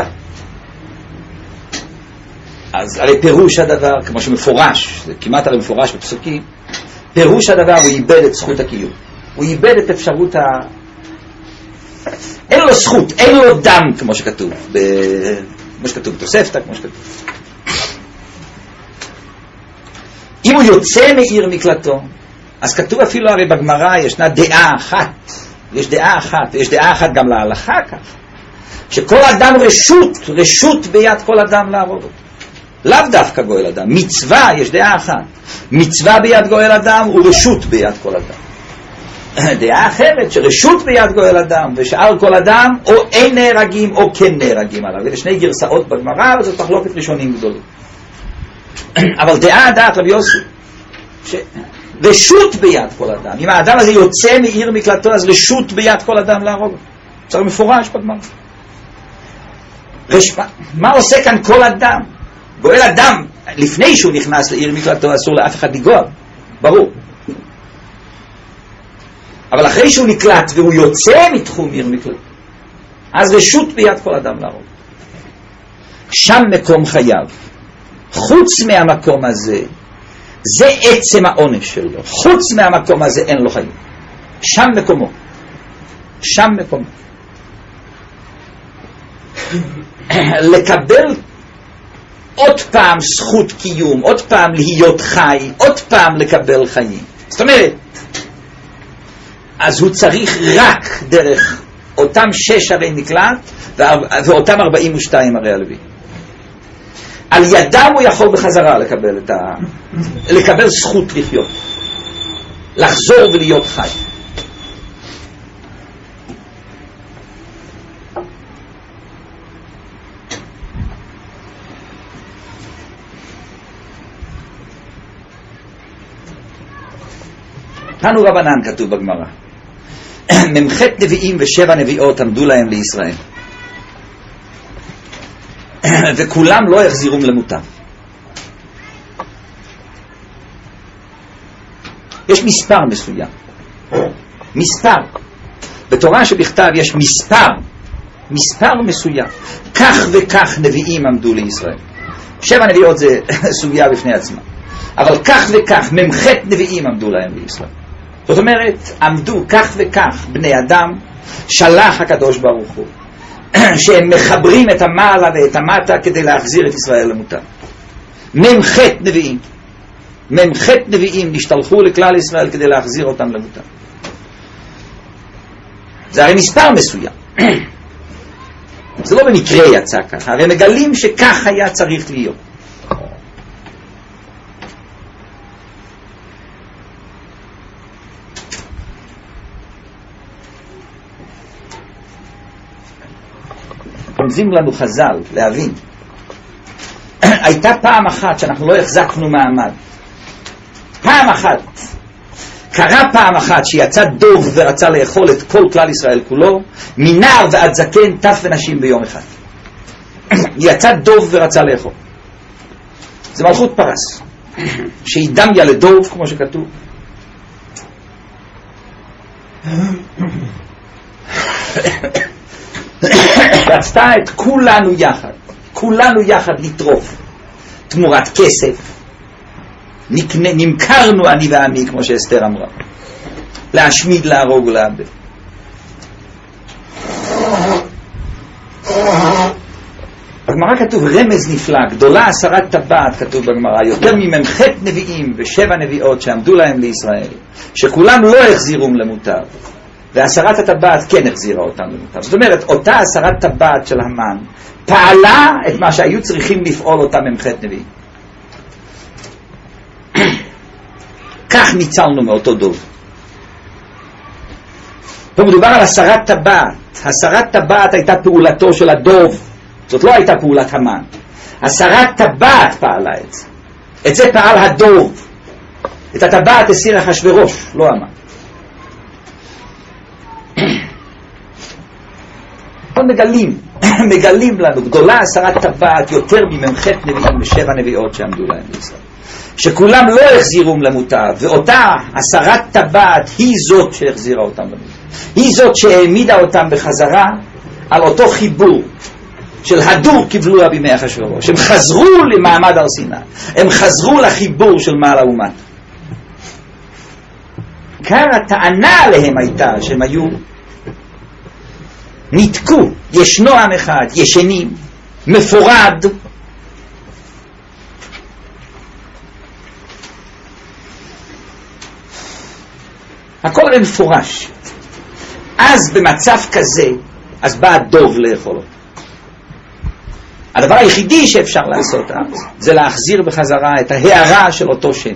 אז הרי פירוש הדבר, כמו שמפורש, זה כמעט הרי מפורש בפסוקים, פירוש הדבר הוא איבד את זכות הקיום, הוא איבד את אפשרות ה... אין לו זכות, אין לו דם, כמו שכתוב ב... כמו שכתוב בתוספתא, כמו שכתוב. אם הוא יוצא מעיר מקלטו, אז כתוב אפילו הרי בגמרא ישנה דעה אחת, יש דעה אחת, יש דעה אחת גם להלכה כך, שכל אדם רשות, רשות ביד כל אדם להרוג אותו. לאו דווקא גואל אדם, מצווה, יש דעה אחת, מצווה ביד גואל אדם ורשות ביד כל אדם. דעה אחרת שרשות ביד גואל אדם ושאר כל אדם או אין נהרגים או כן נהרגים עליו. אלה שני גרסאות בגמרא, וזאת מחלוקת ראשונים גדולים. אבל דעה דעת רבי יוסי, רשות ביד כל אדם. אם האדם הזה יוצא מעיר מקלטו, אז רשות ביד כל אדם להרוג. זה מפורש בגמרא. רש... מה עושה כאן כל אדם? גואל אדם, לפני שהוא נכנס לעיר מקלטו, אסור לאף אחד לגוע. ברור. אבל אחרי שהוא נקלט והוא יוצא מתחום עיר מקלטו, אז רשות ביד כל אדם להרוג. שם מקום חייו. חוץ מהמקום הזה, זה עצם העונש שלו. חוץ מהמקום הזה אין לו חיים. שם מקומו. שם מקומו. לקבל עוד פעם זכות קיום, עוד פעם להיות חי, עוד פעם לקבל חיים. זאת אומרת, אז הוא צריך רק דרך אותם שש ערי מקלט ואותם ארבעים ושתיים ערי הלוי. על ידם הוא יכול בחזרה לקבל את ה... לקבל זכות לחיות, לחזור ולהיות חי. תנו רבנן כתוב בגמרא, ממחת נביאים ושבע נביאות עמדו להם לישראל, וכולם לא יחזירום למותם. יש מספר מסוים, מספר בתורה שבכתב יש מספר מספר מסוים, כך וכך נביאים עמדו לישראל. שבע נביאות זה סוגיה בפני עצמה, אבל כך וכך ממחת נביאים עמדו להם לישראל. זאת אומרת, עמדו כך וכך בני אדם שלח הקדוש ברוך הוא, שהם מחברים את המעלה ואת המטה כדי להחזיר את ישראל למותם. ממחת נביאים ממחת נביאים נשתלחו לכלל ישראל כדי להחזיר אותם למותם. זה הרי מספר מסוים. זה לא במקרה יצא ככה, הרי מגלים שכך היה צריך להיות. רומזים לנו חז"ל להבין, הייתה פעם אחת שאנחנו לא החזקנו מעמד. פעם אחת קרה פעם אחת שיצא דוב ורצה לאכול את כל כלל ישראל כולו, מנער ועד זקן, טף ונשים ביום אחד. יצא דוב ורצה לאכול. זה מלכות פרס שהיא דמיה לדוב, כמו שכתוב. רצתה את כולנו יחד, כולנו יחד לטרוף תמורת כסף. נקנה, נמכרנו אני ואני, כמו שאסתר אמרה, להשמיד, להרוג ולאבד. בגמרא כתוב רמז נפלא, גדולה עשרת טבעת, כתוב בגמרא, יותר מממחת נביאים ושבע נביאות שעמדו להם לישראל, שכולם לא החזירום למוטב, ועשרת הטבעת כן החזירה אותם למוטב. זאת אומרת, אותה עשרת טבעת של המן פעלה את מה שהיו צריכים לפעול אותם ממחת נביאים. כך ניצלנו מאותו דוב. פה מדובר על עשרת טבעת. עשרת טבעת הייתה פעולתו של הדוב, זאת לא הייתה פעולת המן. עשרת טבעת פעלה את זה. את זה פעל הדוב. את הטבעת הסיר אחשוורוש, לא המן. פה מגלים, מגלים לנו, גדולה עשרת טבעת יותר מממחת נביאים ושבע נביאות שעמדו להם לישראל, שכולם לא החזירום למוטב, ואותה עשרת טבעת היא זאת שהחזירה אותם למוטב. היא זאת שהעמידה אותם בחזרה על אותו חיבור של הדור קיבלוה בימי אחשוורוש. הם חזרו למעמד הר סיני, הם חזרו לחיבור של מעלה ומטה. כאן הטענה עליהם הייתה שהם היו נתקו, ישנו עם אחד, ישנים, מפורד. הכל הרי מפורש. אז במצב כזה, אז בא הדוב לאכול אותו. הדבר היחידי שאפשר לעשות אז, זה להחזיר בחזרה את ההערה של אותו שם.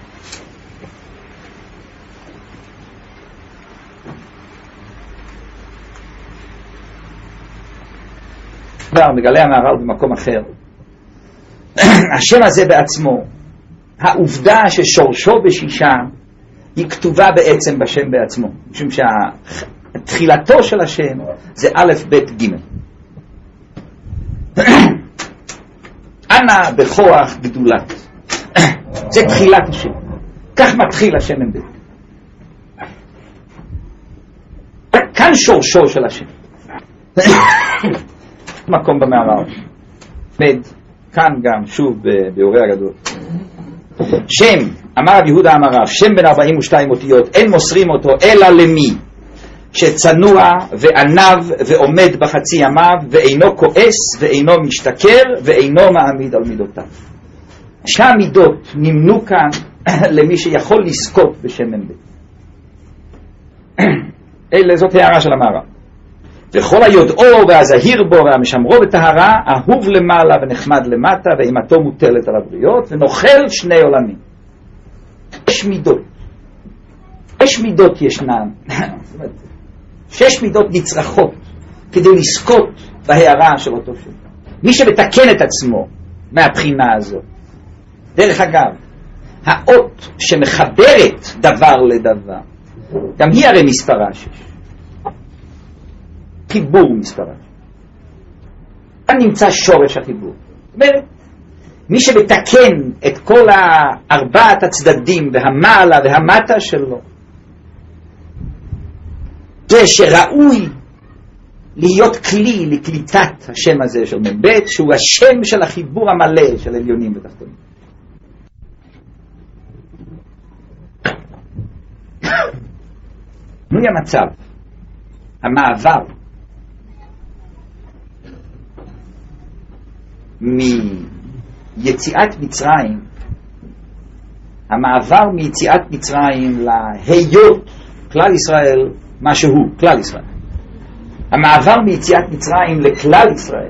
כבר מגלה המהר"ל במקום אחר. השם הזה בעצמו, העובדה ששורשו בשישה, היא כתובה בעצם בשם בעצמו, משום שתחילתו של השם זה א' ב' ג'. אנא בכוח גדולת, זה תחילת השם, כך מתחיל השם מבית. כאן שורשו של השם. מקום במערב מד, כאן גם שוב באורי הגדול. שם, אמר רב יהודה אמר רב, שם בן ארבעים ושתיים אותיות, אין מוסרים אותו אלא למי שצנוע וענב ועומד בחצי ימיו ואינו כועס ואינו משתכר ואינו מעמיד על מידותיו. שהמידות נמנו כאן למי שיכול לזכות בשם מבית. אלה זאת הערה של המערב. וכל היודעו והזהיר בו והמשמרו בטהרה אהוב למעלה ונחמד למטה ואימתו מוטלת על הבריות ונוכל שני עולמים. יש מידות, יש מידות ישנן, שש מידות נצרכות כדי לזכות בהערה של אותו שם. מי שמתקן את עצמו מהבחינה הזאת, דרך אגב, האות שמחברת דבר לדבר גם היא הרי מספרה שש, חיבור מספרה. כאן נמצא שורש החיבור. זאת אומרת, מי שמתקן את כל ארבעת הצדדים והמעלה והמטה שלו, זה שראוי להיות כלי לקליטת השם הזה של מבית, שהוא השם של החיבור המלא של עליונים ותחתונים. נו המצב, המעבר מיציאת מצרים, המעבר מיציאת מצרים להיות כלל ישראל, מה שהוא כלל ישראל, המעבר מיציאת מצרים לכלל ישראל,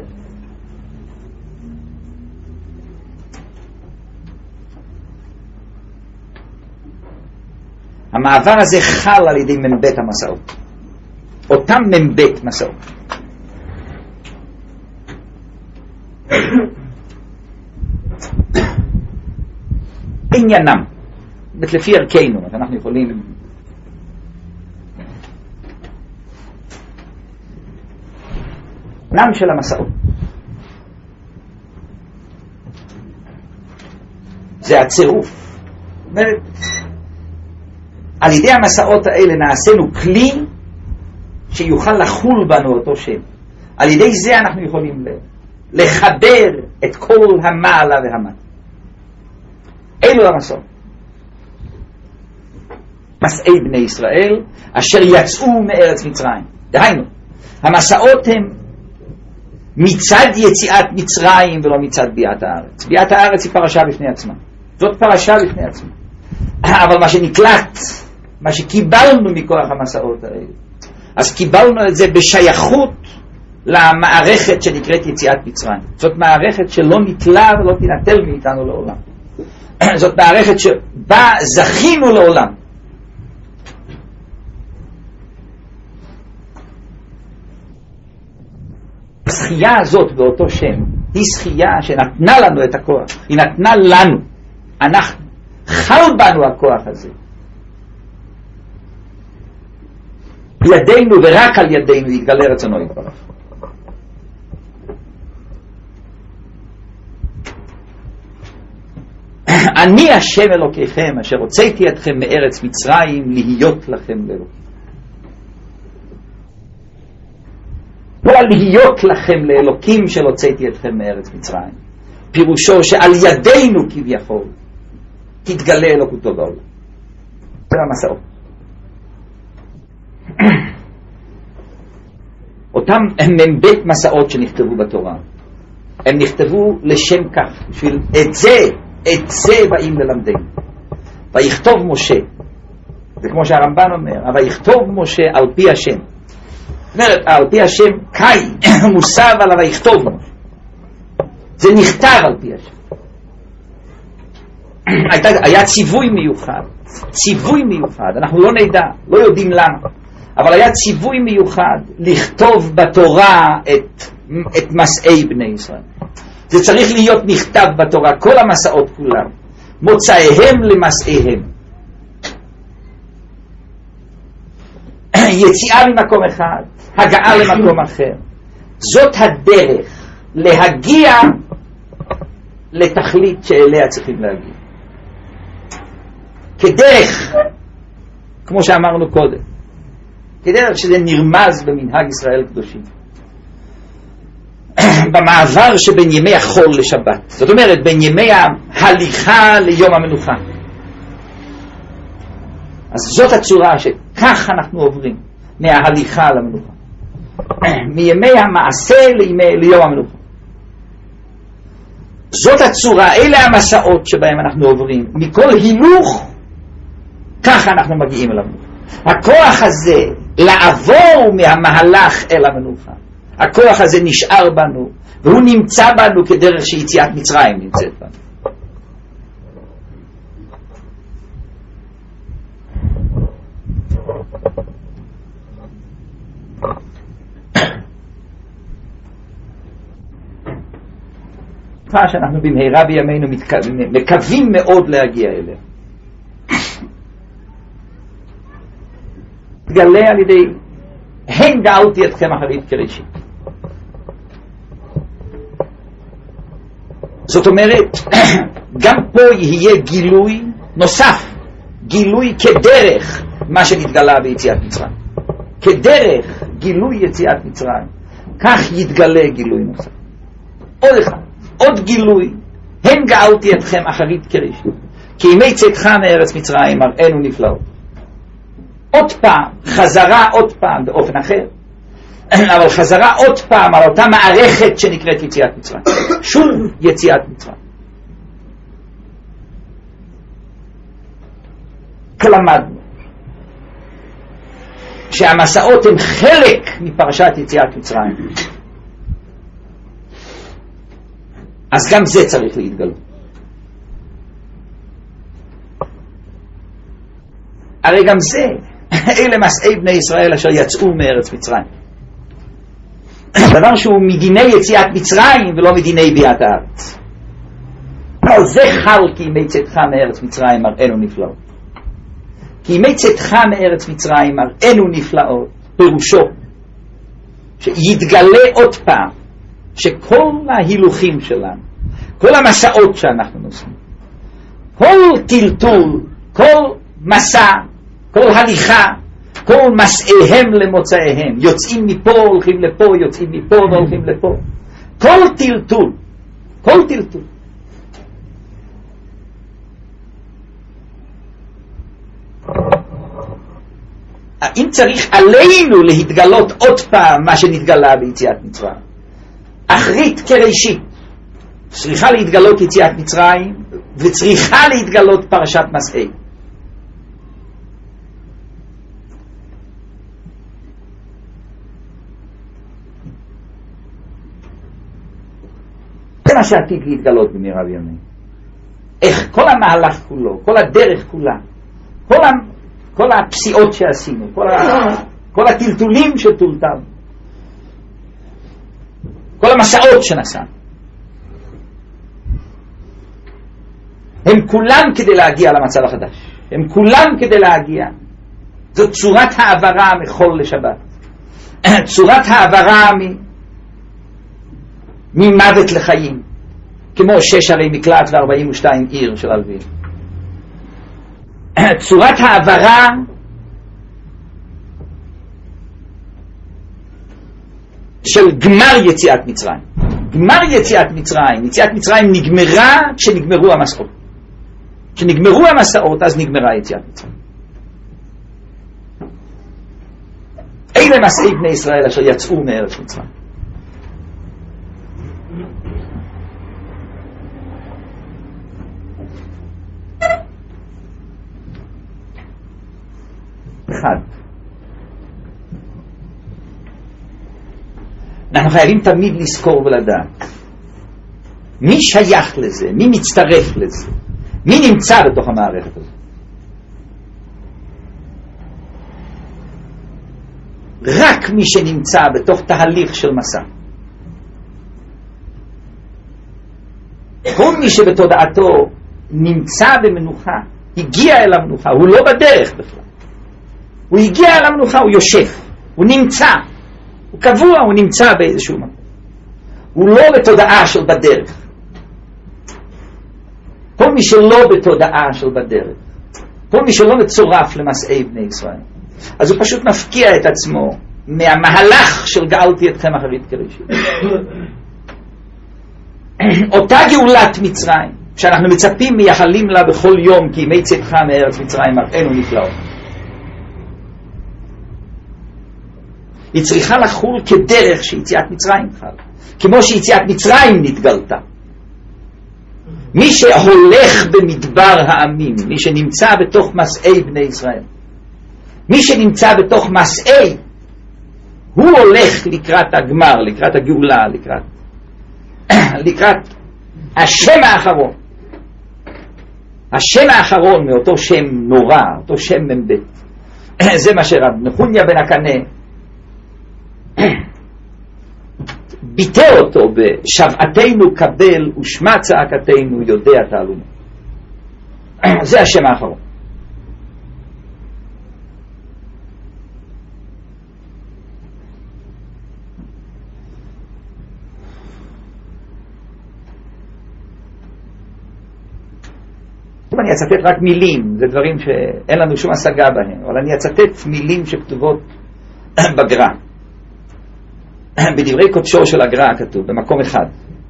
המעבר הזה חל על ידי מבית המסעות, אותם מבית מסעות. עניינם, לפי ערכנו, אנחנו יכולים עולם של המסעות זה הצירוף. זאת אומרת, על ידי המסעות האלה נעשינו כלי שיוכל לחול בנו אותו שם. על ידי זה אנחנו יכולים לחבר את כל המעלה והמטה. אלו המסעות, מסעי בני ישראל אשר יצאו מארץ מצרים. דהיינו, המסעות הם מצד יציאת מצרים ולא מצד ביאת הארץ. ביאת הארץ היא פרשה בפני עצמה, זאת פרשה בפני עצמה. אבל מה שנקלט, מה שקיבלנו מכוח המסעות האלה, אז קיבלנו את זה בשייכות למערכת שנקראת יציאת מצרים. זאת מערכת שלא נתלה ולא תנטל מאיתנו לעולם. זאת מערכת שבה זכינו לעולם. הזכייה הזאת באותו שם היא זכייה שנתנה לנו את הכוח, היא נתנה לנו, אנחנו, חל בנו הכוח הזה, ידינו ורק על ידינו יתגלה רצונו יתברך. אני השם אלוקיכם אשר הוצאתי אתכם מארץ מצרים להיות לכם לאלוקים. לא על להיות לכם לאלוקים של הוצאתי אתכם מארץ מצרים, פירושו שעל ידינו כביכול תתגלה אלוקותו בעולם. זה המסעות. אותם הם בית מסעות שנכתבו בתורה, הם נכתבו לשם כך, בשביל את זה את זה באים ללמדנו. ויכתוב משה, זה כמו שהרמב"ן אומר, אבל יכתוב משה על פי השם. זאת אומרת, על פי השם קאי מוסב עליו ויכתוב משה, זה נכתב על פי השם. הייתה, היה ציווי מיוחד, ציווי מיוחד, אנחנו לא נדע, לא יודעים למה, אבל היה ציווי מיוחד לכתוב בתורה את, את מסעי בני ישראל. זה צריך להיות נכתב בתורה, כל המסעות כולם, מוצאיהם למסעיהם. יציאה ממקום אחד, הגעה למקום אחר. זאת הדרך להגיע לתכלית שאליה צריכים להגיע. כדרך, כמו שאמרנו קודם, כדרך שזה נרמז במנהג ישראל קדושים. במעבר שבין ימי החול לשבת. זאת אומרת, בין ימי ההליכה ליום המנוחה. אז זאת הצורה שכך אנחנו עוברים מההליכה למנוחה. מימי המעשה לימי, ליום המנוחה. זאת הצורה, אלה המסעות שבהם אנחנו עוברים. מכל הילוך, ככה אנחנו מגיעים אל המנוחה. הכוח הזה לעבור מהמהלך אל המנוחה, הכוח הזה נשאר בנו, והוא נמצא בנו כדרך שיציאת מצרים נמצאת בנו. תקופה שאנחנו במהרה בימינו מקווים מאוד להגיע אליה. תגלה על ידי הן גאלתי אתכם אחרית כראשית. זאת אומרת, גם פה יהיה גילוי נוסף, גילוי כדרך מה שנתגלה ביציאת מצרים. כדרך גילוי יציאת מצרים, כך יתגלה גילוי נוסף. עוד אחד, עוד גילוי, הן גאלתי אתכם אחרית כראשית, כי ימי צאתך מארץ מצרים מראינו נפלאות. עוד פעם, חזרה עוד פעם באופן אחר, אבל חזרה עוד פעם על אותה מערכת שנקראת יציאת מצרים. שוב יציאת מצרים. כלמדנו שהמסעות הם חלק מפרשת יציאת מצרים, אז גם זה צריך להתגלות. הרי גם זה, אלה מסעי בני ישראל אשר יצאו מארץ מצרים. דבר שהוא מדיני יציאת מצרים ולא מדיני ביאת הארץ. אבל זה חל כי ימי צאתך מארץ מצרים מראינו נפלאות. כי ימי צאתך מארץ מצרים מראינו נפלאות, פירושו שיתגלה עוד פעם שכל ההילוכים שלנו, כל המסעות שאנחנו נוסעים, כל טלטול, כל מסע, כל הליכה, כל מסעיהם למוצאיהם, יוצאים מפה הולכים לפה, יוצאים מפה והולכים לפה, כל טלטול, כל טלטול, אם צריך עלינו להתגלות עוד פעם מה שנתגלה ביציאת מצרים, אחרית כראשית, צריכה להתגלות יציאת מצרים וצריכה להתגלות פרשת מסעי. זה מה שעתיד להתגלות במהרה בימינו. איך כל המהלך כולו, כל הדרך כולה, כל, ה, כל הפסיעות שעשינו, כל, ה, כל הטלטולים שטולטלנו, כל המסעות שנסענו, הם כולם כדי להגיע למצב החדש. הם כולם כדי להגיע. זאת צורת העברה מחול לשבת. צורת העברה מ... ממוות לחיים. כמו שש ערי מקלט ו-ארבעים ושתיים עיר של אלווין. צורת העברה של גמר יציאת מצרים. גמר יציאת מצרים. יציאת מצרים נגמרה כשנגמרו המסעות. כשנגמרו המסעות אז נגמרה יציאת מצרים. אלה מסעי בני ישראל אשר יצאו מארץ מצרים. אחד, אנחנו חייבים תמיד לזכור ולדעת מי שייך לזה, מי מצטרף לזה, מי נמצא בתוך המערכת הזאת. רק מי שנמצא בתוך תהליך של מסע. כל מי שבתודעתו נמצא במנוחה, הגיע אל המנוחה, הוא לא בדרך בכלל. הוא הגיע למנוחה, הוא יושב, הוא נמצא, הוא קבוע, הוא נמצא באיזשהו מקום. הוא לא בתודעה של בדרך. כל מי שלא בתודעה של בדרך, כל מי שלא מצורף למסעי בני ישראל, אז הוא פשוט מפקיע את עצמו מהמהלך של גאלתי אתכם אחרית קרישית. אותה גאולת מצרים, שאנחנו מצפים מייחלים לה בכל יום, כי ימי צאתך מארץ מצרים מראינו נפלאות, היא צריכה לחול כדרך שיציאת מצרים חל, כמו שיציאת מצרים נתגלתה. מי שהולך במדבר העמים, מי שנמצא בתוך מסעי בני ישראל, מי שנמצא בתוך מסעי, הוא הולך לקראת הגמר, לקראת הגאולה, לקראת לקראת השם האחרון. השם האחרון מאותו שם נורא, אותו שם מבית. זה מה שרב נחוניה בן הקנה ביטא אותו בשבעתנו קבל ושמע צעקתנו יודע תעלונו. זה השם האחרון. אם אני אצטט רק מילים, זה דברים שאין לנו שום השגה בהם, אבל אני אצטט מילים שכתובות בגר"א. בדברי קודשו של הגר"א כתוב, במקום אחד,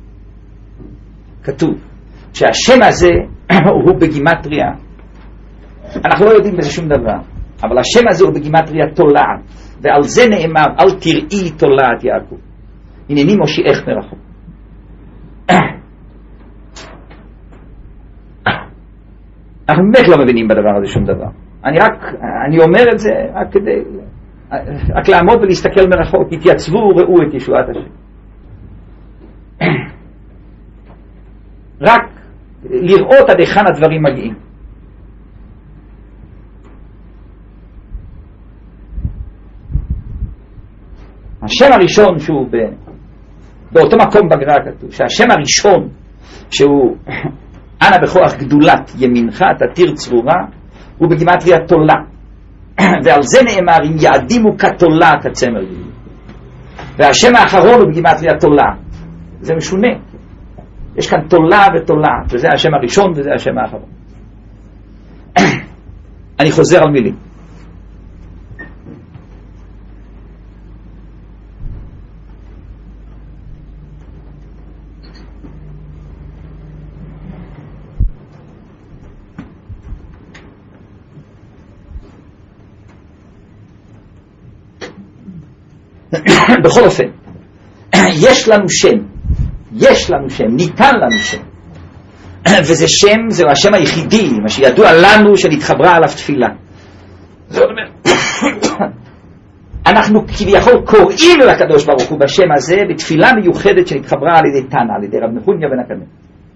כתוב שהשם הזה הוא בגימטריה, אנחנו לא יודעים בזה שום דבר, אבל השם הזה הוא בגימטריה תולעת, ועל זה נאמר, אל תראי תולעת יעקב, הנני מושיעך מרחוק. אנחנו באמת לא מבינים בדבר הזה שום דבר. אני רק, אני אומר את זה רק כדי, רק לעמוד ולהסתכל מרחוק, התייצבו וראו את ישועת השם. רק לראות עד היכן הדברים מגיעים. השם הראשון שהוא ב, באותו מקום בגר"א כתוב, שהשם הראשון שהוא אנא בכוח גדולת ימינך תתיר צרורה, הוא בגימטריה תולה, ועל זה נאמר אם יעדימו כתולה כצמר גדול. והשם האחרון הוא בגימטריה תולה. זה משונה, יש כאן תולה ותולה, וזה השם הראשון וזה השם האחרון. אני חוזר על מילים. בכל אופן, יש לנו שם, יש לנו שם, ניתן לנו שם, וזה שם, זהו השם היחידי, מה שידוע לנו שנתחברה עליו תפילה. זאת אומרת, אנחנו כביכול קוראים לקדוש ברוך הוא בשם הזה בתפילה מיוחדת שנתחברה על ידי תנא, על ידי רב נחוניה בן הקנה.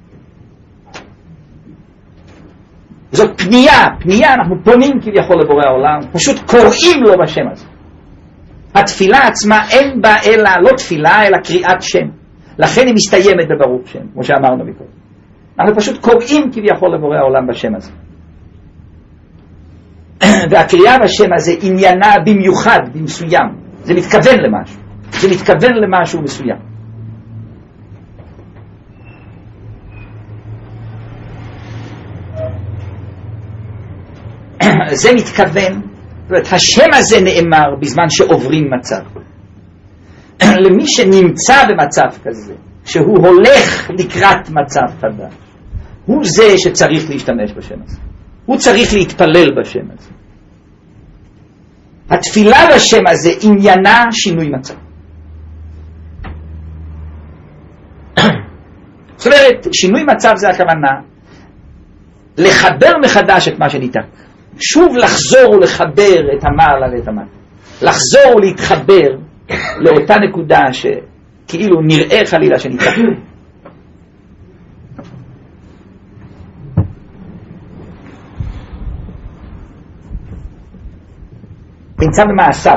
זאת פנייה, פנייה, אנחנו פונים כביכול לבורא העולם, פשוט קוראים לו בשם הזה. התפילה עצמה אין בה אלא, לא תפילה, אלא קריאת שם. לכן היא מסתיימת בברוך שם, כמו שאמרנו מקודם. אנחנו פשוט קוראים כביכול לבורא העולם בשם הזה. והקריאה בשם הזה עניינה במיוחד, במסוים. זה מתכוון למשהו. זה מתכוון למשהו מסוים. זה מתכוון, זאת אומרת, השם הזה נאמר בזמן שעוברים מצב. למי שנמצא במצב כזה, שהוא הולך לקראת מצב חדש, הוא זה שצריך להשתמש בשם הזה. הוא צריך להתפלל בשם הזה. התפילה בשם הזה עניינה שינוי מצב. זאת אומרת, שינוי מצב זה הכוונה לחבר מחדש את מה שניתק. שוב לחזור ולחבר את המעלה ואת המטה. לחזור ולהתחבר לאותה נקודה שכאילו נראה חלילה שניתק. נמצא במאסר.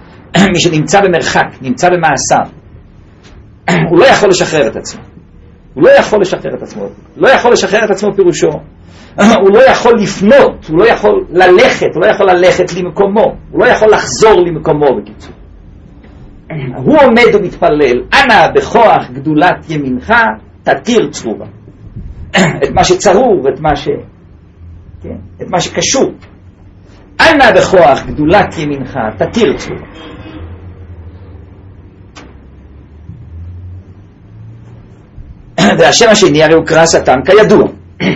מי שנמצא במרחק, נמצא במאסר. הוא לא יכול לשחרר את עצמו. הוא לא יכול לשחרר את עצמו. לא יכול לשחרר את עצמו פירושו. הוא לא יכול לפנות, הוא לא יכול ללכת, הוא לא יכול ללכת למקומו, הוא לא יכול לחזור למקומו בקיצור. הוא עומד ומתפלל, אנא בכוח גדולת ימינך תתיר צרורה. את מה שצרור, את מה ש... כן? את מה שקשור. אנא בכוח גדולת ימינך תתיר צרורה. והשם השני הרי הוא קרא שטן כידוע.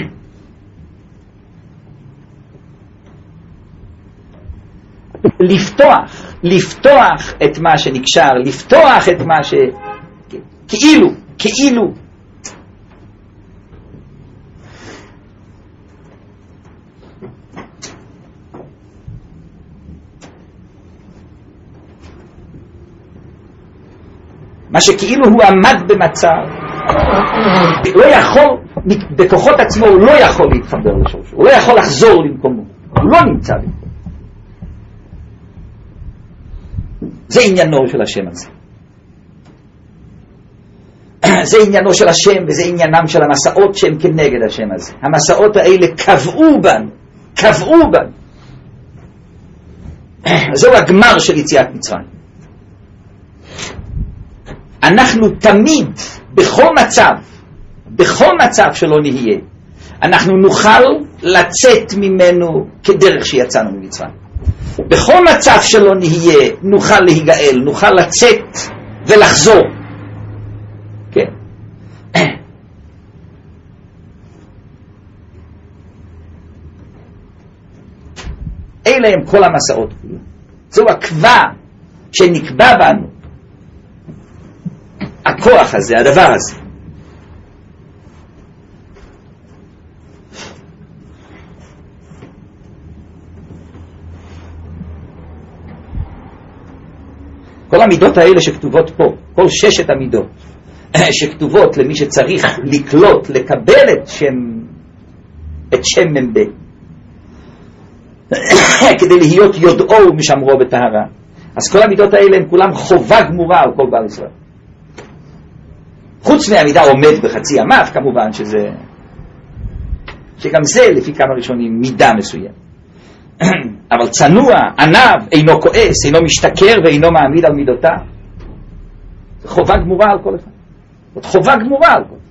לפתוח, לפתוח את מה שנקשר, לפתוח את מה ש... כאילו, כאילו. מה שכאילו הוא עמד במצב, לא יכול, בכוחות עצמו הוא לא יכול להתחבר לשורשו, הוא לא יכול לחזור למקומו, הוא לא נמצא במקומו. זה עניינו של השם הזה. זה עניינו של השם וזה עניינם של המסעות שהם כנגד השם הזה. המסעות האלה קבעו בנו, קבעו בנו. זהו הגמר של יציאת מצרים. אנחנו תמיד, בכל מצב, בכל מצב שלא נהיה, אנחנו נוכל לצאת ממנו כדרך שיצאנו ממצרים. בכל מצב שלא נהיה, נוכל להיגאל, נוכל לצאת ולחזור. כן. אלה הם כל המסעות. זו הקבע שנקבע בנו. הכוח הזה, הדבר הזה. כל המידות האלה שכתובות פה, כל ששת המידות שכתובות למי שצריך לקלוט, לקבל את שם, את שם ממבה, כדי להיות יודעו ומשמרו בטהרה. אז כל המידות האלה הם כולם חובה גמורה על כל בעל ישראל. חוץ מהמידה עומד בחצי ימיו, כמובן שזה, שגם זה לפי כמה ראשונים מידה מסוים. אבל צנוע, ענב, אינו כועס, אינו משתכר ואינו מעמיד על מידותיו. זה חובה גמורה על כל אחד. זאת חובה גמורה על כל אחד.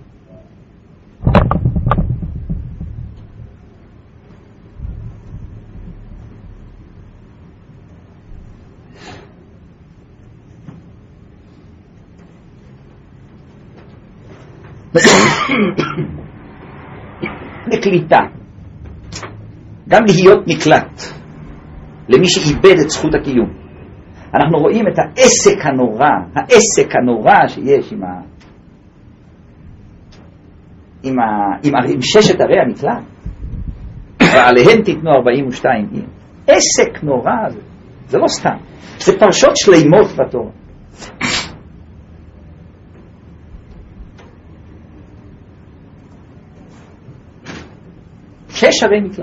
נקליטה, גם להיות נקלט למי שאיבד את זכות הקיום. אנחנו רואים את העסק הנורא, העסק הנורא שיש עם ה... עם, ה... עם, ה... עם ששת ערי הנקלט, ועליהם תיתנו ארבעים ושתיים עיר. עסק נורא זה, זה לא סתם, זה פרשות שלימות בתורה. שש ערי מקלט.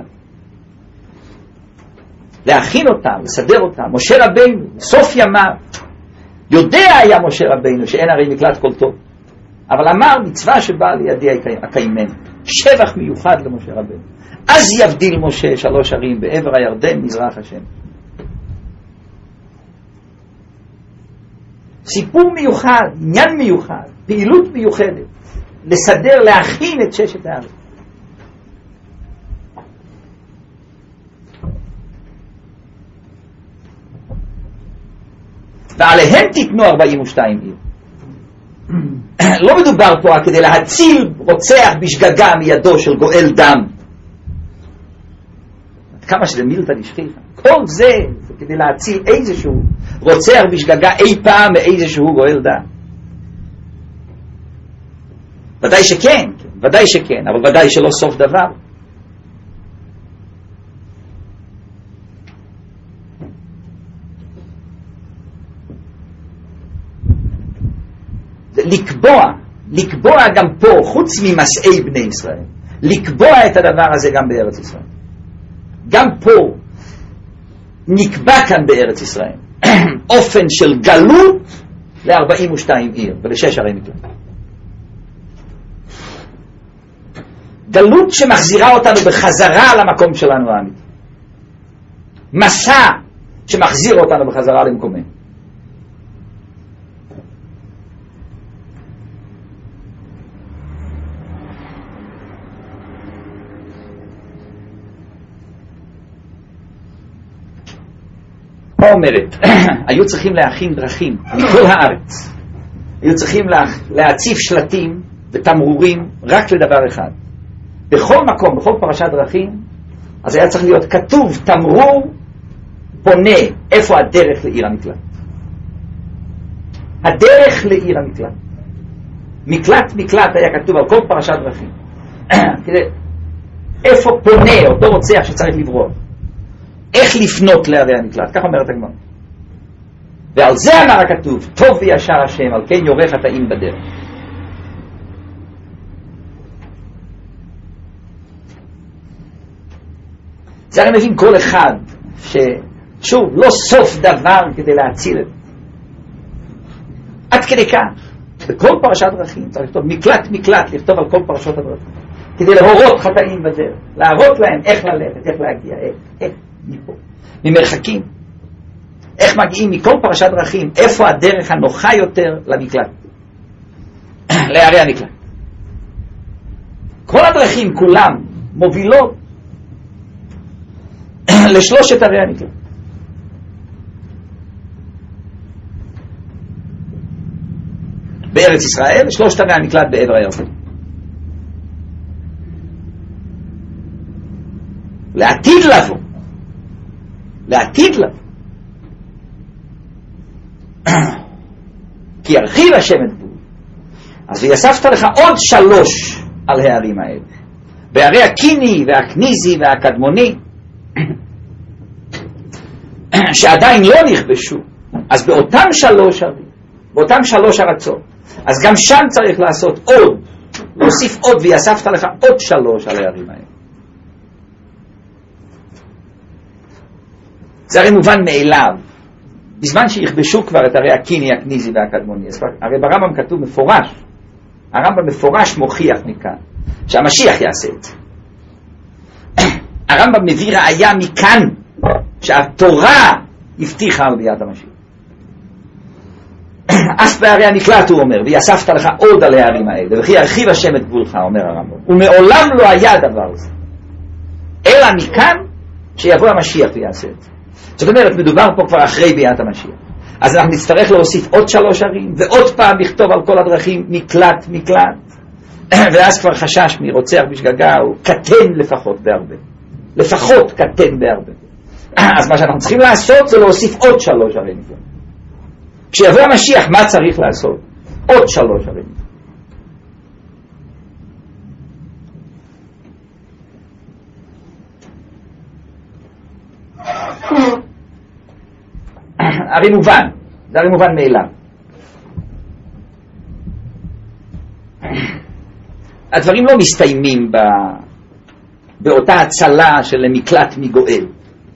להכין אותם, לסדר אותם. משה רבינו, סוף ימיו, יודע היה משה רבינו שאין ערי מקלט כל טוב. אבל אמר מצווה שבאה לידי הקיימן. שבח מיוחד למשה רבינו. אז יבדיל משה שלוש ערים בעבר הירדן מזרח השם. סיפור מיוחד, עניין מיוחד, פעילות מיוחדת. לסדר, להכין את ששת הערים. ועליהם תיתנו ארבעים ושתיים עיר. לא מדובר פה כדי להציל רוצח בשגגה מידו של גואל דם. כמה שזה מילתא דשכיחא. כל זה, זה כדי להציל איזשהו רוצח בשגגה אי פעם מאיזשהו גואל דם. ודאי שכן, ודאי שכן, אבל ודאי שלא סוף דבר. לקבוע, לקבוע גם פה, חוץ ממסעי בני ישראל, לקבוע את הדבר הזה גם בארץ ישראל. גם פה נקבע כאן בארץ ישראל אופן של גלות ל-ארבעים ושתיים עיר ולשש ערי מקלט. גלות שמחזירה אותנו בחזרה למקום שלנו האמיתי. מסע שמחזיר אותנו בחזרה למקומנו. מה אומרת? היו צריכים להכין דרכים מכל הארץ. היו צריכים לה, להציף שלטים ותמרורים רק לדבר אחד. בכל מקום, בכל פרשת דרכים, אז היה צריך להיות כתוב תמרור פונה איפה הדרך לעיר המקלט. הדרך לעיר המקלט. מקלט מקלט היה כתוב על כל פרשת דרכים. כדי, איפה פונה אותו רוצח שצריך לברוח. איך לפנות לערי המקלט, כך אומרת הגמרא. ועל זה אמר הכתוב, טוב וישר השם, על כן יורה חטאים בדרך. זה הרי מבין כל אחד, ששוב, לא סוף דבר כדי להציל את זה. עד כדי כך, בכל פרשת דרכים, צריך לכתוב מקלט מקלט, לכתוב על כל פרשות הדרכים, כדי להורות חטאים בדרך, להראות להם איך ללכת, איך להגיע, איך, איך. מפה, ממרחקים, איך מגיעים מכל פרשת דרכים, איפה הדרך הנוחה יותר למקלט, לערי המקלט. כל הדרכים כולם מובילות לשלושת ערי המקלט. בארץ ישראל, שלושת ערי המקלט בעבר הירדן. לעתיד לבוא, לעתיד לה כי ירחיב השם את גבול, אז ויספת לך עוד שלוש על הערים האלה, בערי הקיני והכניזי והקדמוני שעדיין לא נכבשו. אז באותם שלוש ערים, באותם שלוש ארצות, אז גם שם צריך לעשות עוד, להוסיף עוד, ויספת לך עוד שלוש על הערים האלה. זה הרי מובן מאליו, בזמן שיכבשו כבר את ערי הקיני, הכניזי והקדמוני. הרי ברמב"ם כתוב מפורש, הרמב"ם מפורש מוכיח מכאן שהמשיח יעשה את זה. הרמב"ם מביא ראיה מכאן שהתורה הבטיחה על ביאת המשיח. אף בערי המקלט הוא אומר, ויספת לך עוד על הערים האלה, וכי ירחיב השם את גבולך, אומר הרמב"ם. ומעולם לא היה דבר זה, אלא מכאן שיבוא המשיח ויעשה את זה. זאת אומרת, מדובר פה כבר אחרי ביאת המשיח. אז אנחנו נצטרך להוסיף עוד שלוש ערים, ועוד פעם לכתוב על כל הדרכים מקלט, מקלט. ואז כבר חשש מרוצח בשגגה, הוא קטן לפחות בהרבה. לפחות קטן בהרבה. אז מה שאנחנו צריכים לעשות זה להוסיף עוד שלוש ערים. כשיבוא המשיח, מה צריך לעשות? עוד שלוש ערים. הרי מובן, זה הרי מובן מאליו. הדברים לא מסתיימים ב... באותה הצלה של מקלט מגואל.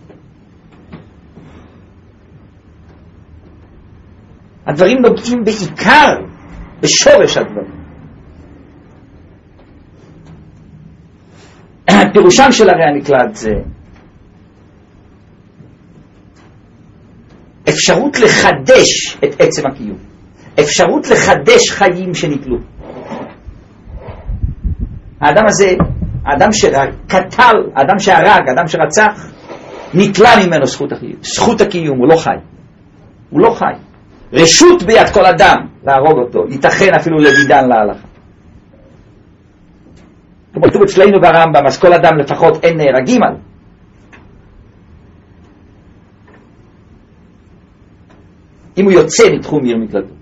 הדברים נוגעים בעיקר בשורש הדברים. פירושם של ערי המקלט זה אפשרות לחדש את עצם הקיום, אפשרות לחדש חיים שניטלו. האדם הזה, האדם שקטל, האדם שהרג, האדם שרצח, ניטלה ממנו זכות הקיום. זכות הקיום, הוא לא חי. הוא לא חי. רשות ביד כל אדם להרוג אותו, ייתכן אפילו לבידן להלכה. כמו כתוב אצלנו ברמב"ם, אז כל אדם לפחות אין נהרגים על. אם הוא יוצא מתחום עיר מקלטו.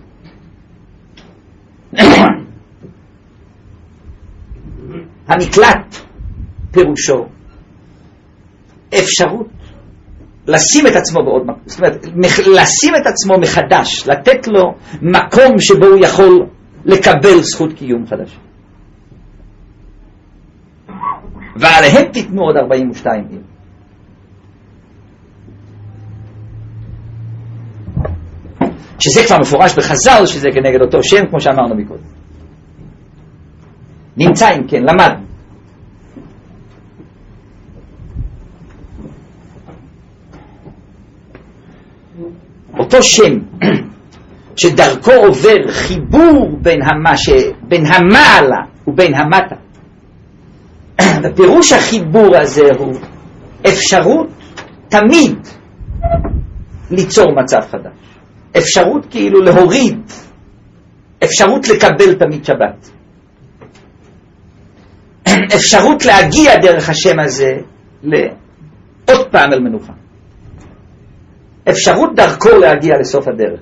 המקלט פירושו אפשרות לשים את עצמו בעוד מקום, זאת אומרת לשים את עצמו מחדש, לתת לו מקום שבו הוא יכול לקבל זכות קיום חדש. ועליהם תיתנו עוד ארבעים ושתיים עיר. שזה כבר מפורש בחז"ל, שזה כנגד אותו שם, כמו שאמרנו מקודם. נמצא אם כן, למד, אותו שם שדרכו עובר חיבור בין, המה ש... בין המעלה ובין המטה. ופירוש החיבור הזה הוא אפשרות תמיד ליצור מצב חדש, אפשרות כאילו להוריד, אפשרות לקבל תמיד שבת, אפשרות להגיע דרך השם הזה לעוד פעם אל מנוחה, אפשרות דרכו להגיע לסוף הדרך.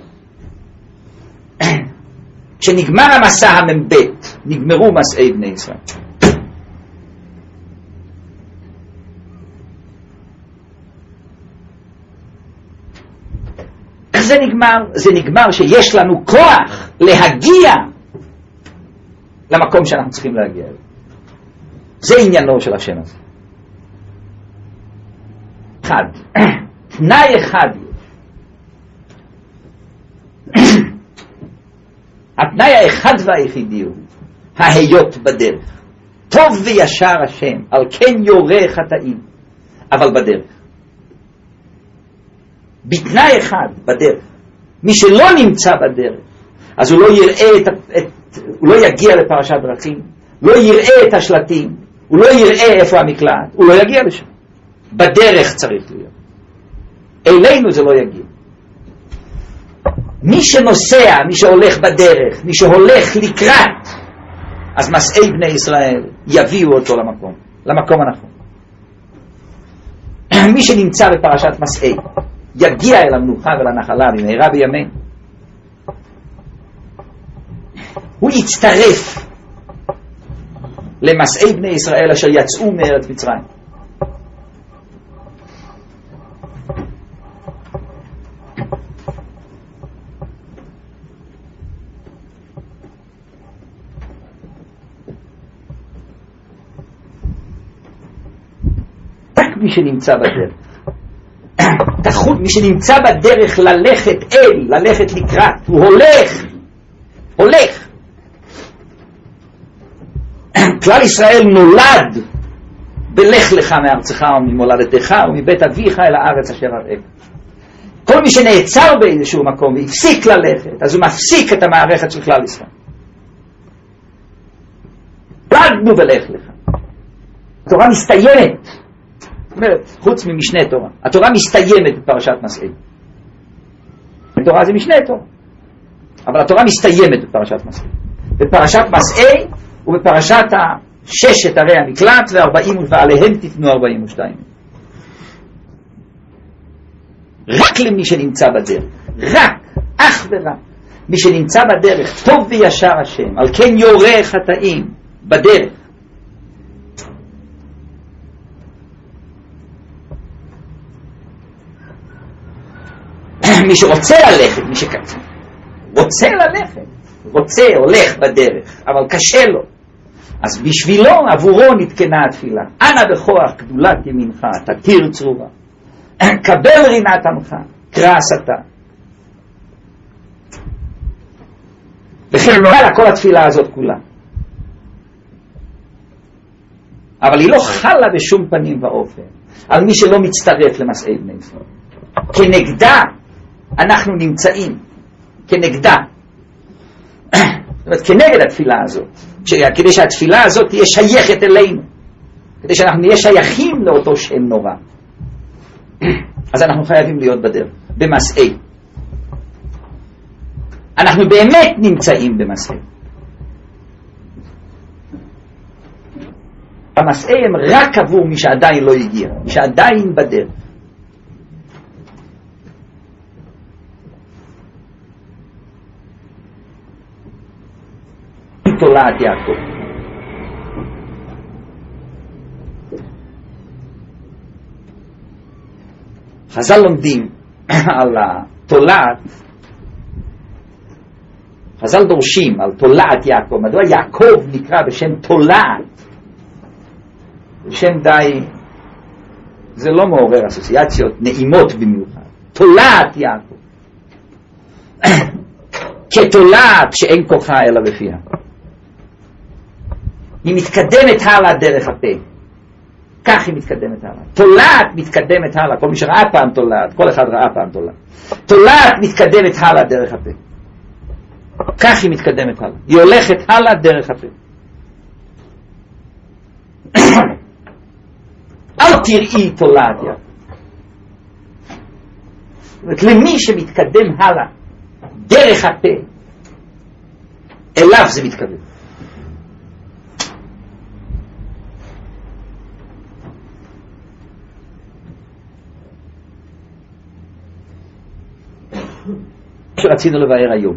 כשנגמר המסע המ"בית, נגמרו מסעי בני ישראל. איך זה נגמר? זה נגמר שיש לנו כוח להגיע למקום שאנחנו צריכים להגיע אליו. זה עניינו של השם הזה. אחד, תנאי אחד יש. התנאי האחד והיחידי הוא ההיות בדרך. טוב וישר השם, על כן יורה חטאים, אבל בדרך. בתנאי אחד, בדרך. מי שלא נמצא בדרך, אז הוא לא יראה את, את, הוא לא יגיע לפרשת דרכים, לא יראה את השלטים, הוא לא יראה איפה המקלט, הוא לא יגיע לשם. בדרך צריך להיות. אלינו זה לא יגיע. מי שנוסע, מי שהולך בדרך, מי שהולך לקראת, אז מסעי בני ישראל יביאו אותו למקום, למקום הנכון. מי שנמצא בפרשת מסעי יגיע אל המנוחה ולנחלה במהרה בימינו. הוא יצטרף למסעי בני ישראל אשר יצאו מארץ מצרים. רק מי שנמצא בדרך, תחוד, מי שנמצא בדרך ללכת אל, ללכת לקראת, הוא הולך, הולך. כלל ישראל נולד בלך לך מארצך וממולדתך ומבית אביך אל הארץ אשר אראך. כל מי שנעצר באיזשהו מקום והפסיק ללכת, אז הוא מפסיק את המערכת של כלל ישראל. נולדנו בלך לך. התורה מסתיימת, זאת אומרת, חוץ ממשנה תורה, התורה מסתיימת בפרשת מסעי. התורה זה משנה תורה, אבל התורה מסתיימת בפרשת מסעי. בפרשת מסעי ובפרשת הששת ערי המקלט וארבעים ועליהם תתנו ארבעים ושתיים. רק למי שנמצא בדרך, רק, אך ורק מי שנמצא בדרך, טוב וישר השם, על כן יורה חטאים בדרך. מי שרוצה ללכת, מי שרוצה ללכת, רוצה, הולך בדרך, אבל קשה לו, אז בשבילו, עבורו נתקנה התפילה. אנא בכוח גדולת ימינך, תתיר צרורה, קבל רינת עמך, קרא הסתה. וכן לא על כל התפילה הזאת כולה. אבל היא לא חלה בשום פנים ואופן על מי שלא מצטרף למסעי בני ישראל. כנגדה אנחנו נמצאים, כנגדה. זאת אומרת, כנגד התפילה הזאת, כדי שהתפילה הזאת תהיה שייכת אלינו, כדי שאנחנו נהיה שייכים לאותו שם נורא, אז אנחנו חייבים להיות בדרך, במסעי. אנחנו באמת נמצאים במסעי. המסעי הם רק עבור מי שעדיין לא הגיע, מי שעדיין בדרך. תולעת יעקב. חז"ל לומדים על התולעת, חז"ל דורשים על תולעת יעקב. מדוע יעקב נקרא בשם תולעת? בשם די, זה לא מעורר אסוציאציות נעימות במיוחד. תולעת יעקב. כתולעת שאין כוחה אלא בפיה. היא מתקדמת הלאה דרך הפה. כך היא מתקדמת הלאה. תולעת מתקדמת הלאה, כל מי שראה פעם תולעת, כל אחד ראה פעם תולעת. תולעת מתקדמת הלאה דרך הפה. כך היא מתקדמת הלאה. היא הולכת הלאה דרך הפה. אל תראי תולעת יד. למי שמתקדם הלאה דרך הפה, אליו זה מתקדם. שרצינו לבאר היום.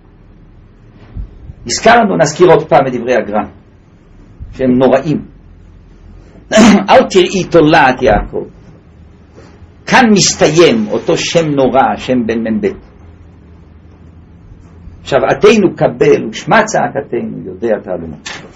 הזכרנו, נזכיר עוד פעם את דברי הגר"א, שהם נוראים. אל תראי תולעת יעקב. כאן מסתיים אותו שם נורא, שם בן מ"ב. עכשיו עתינו קבל ושמע צעקתנו יודע תעלומה.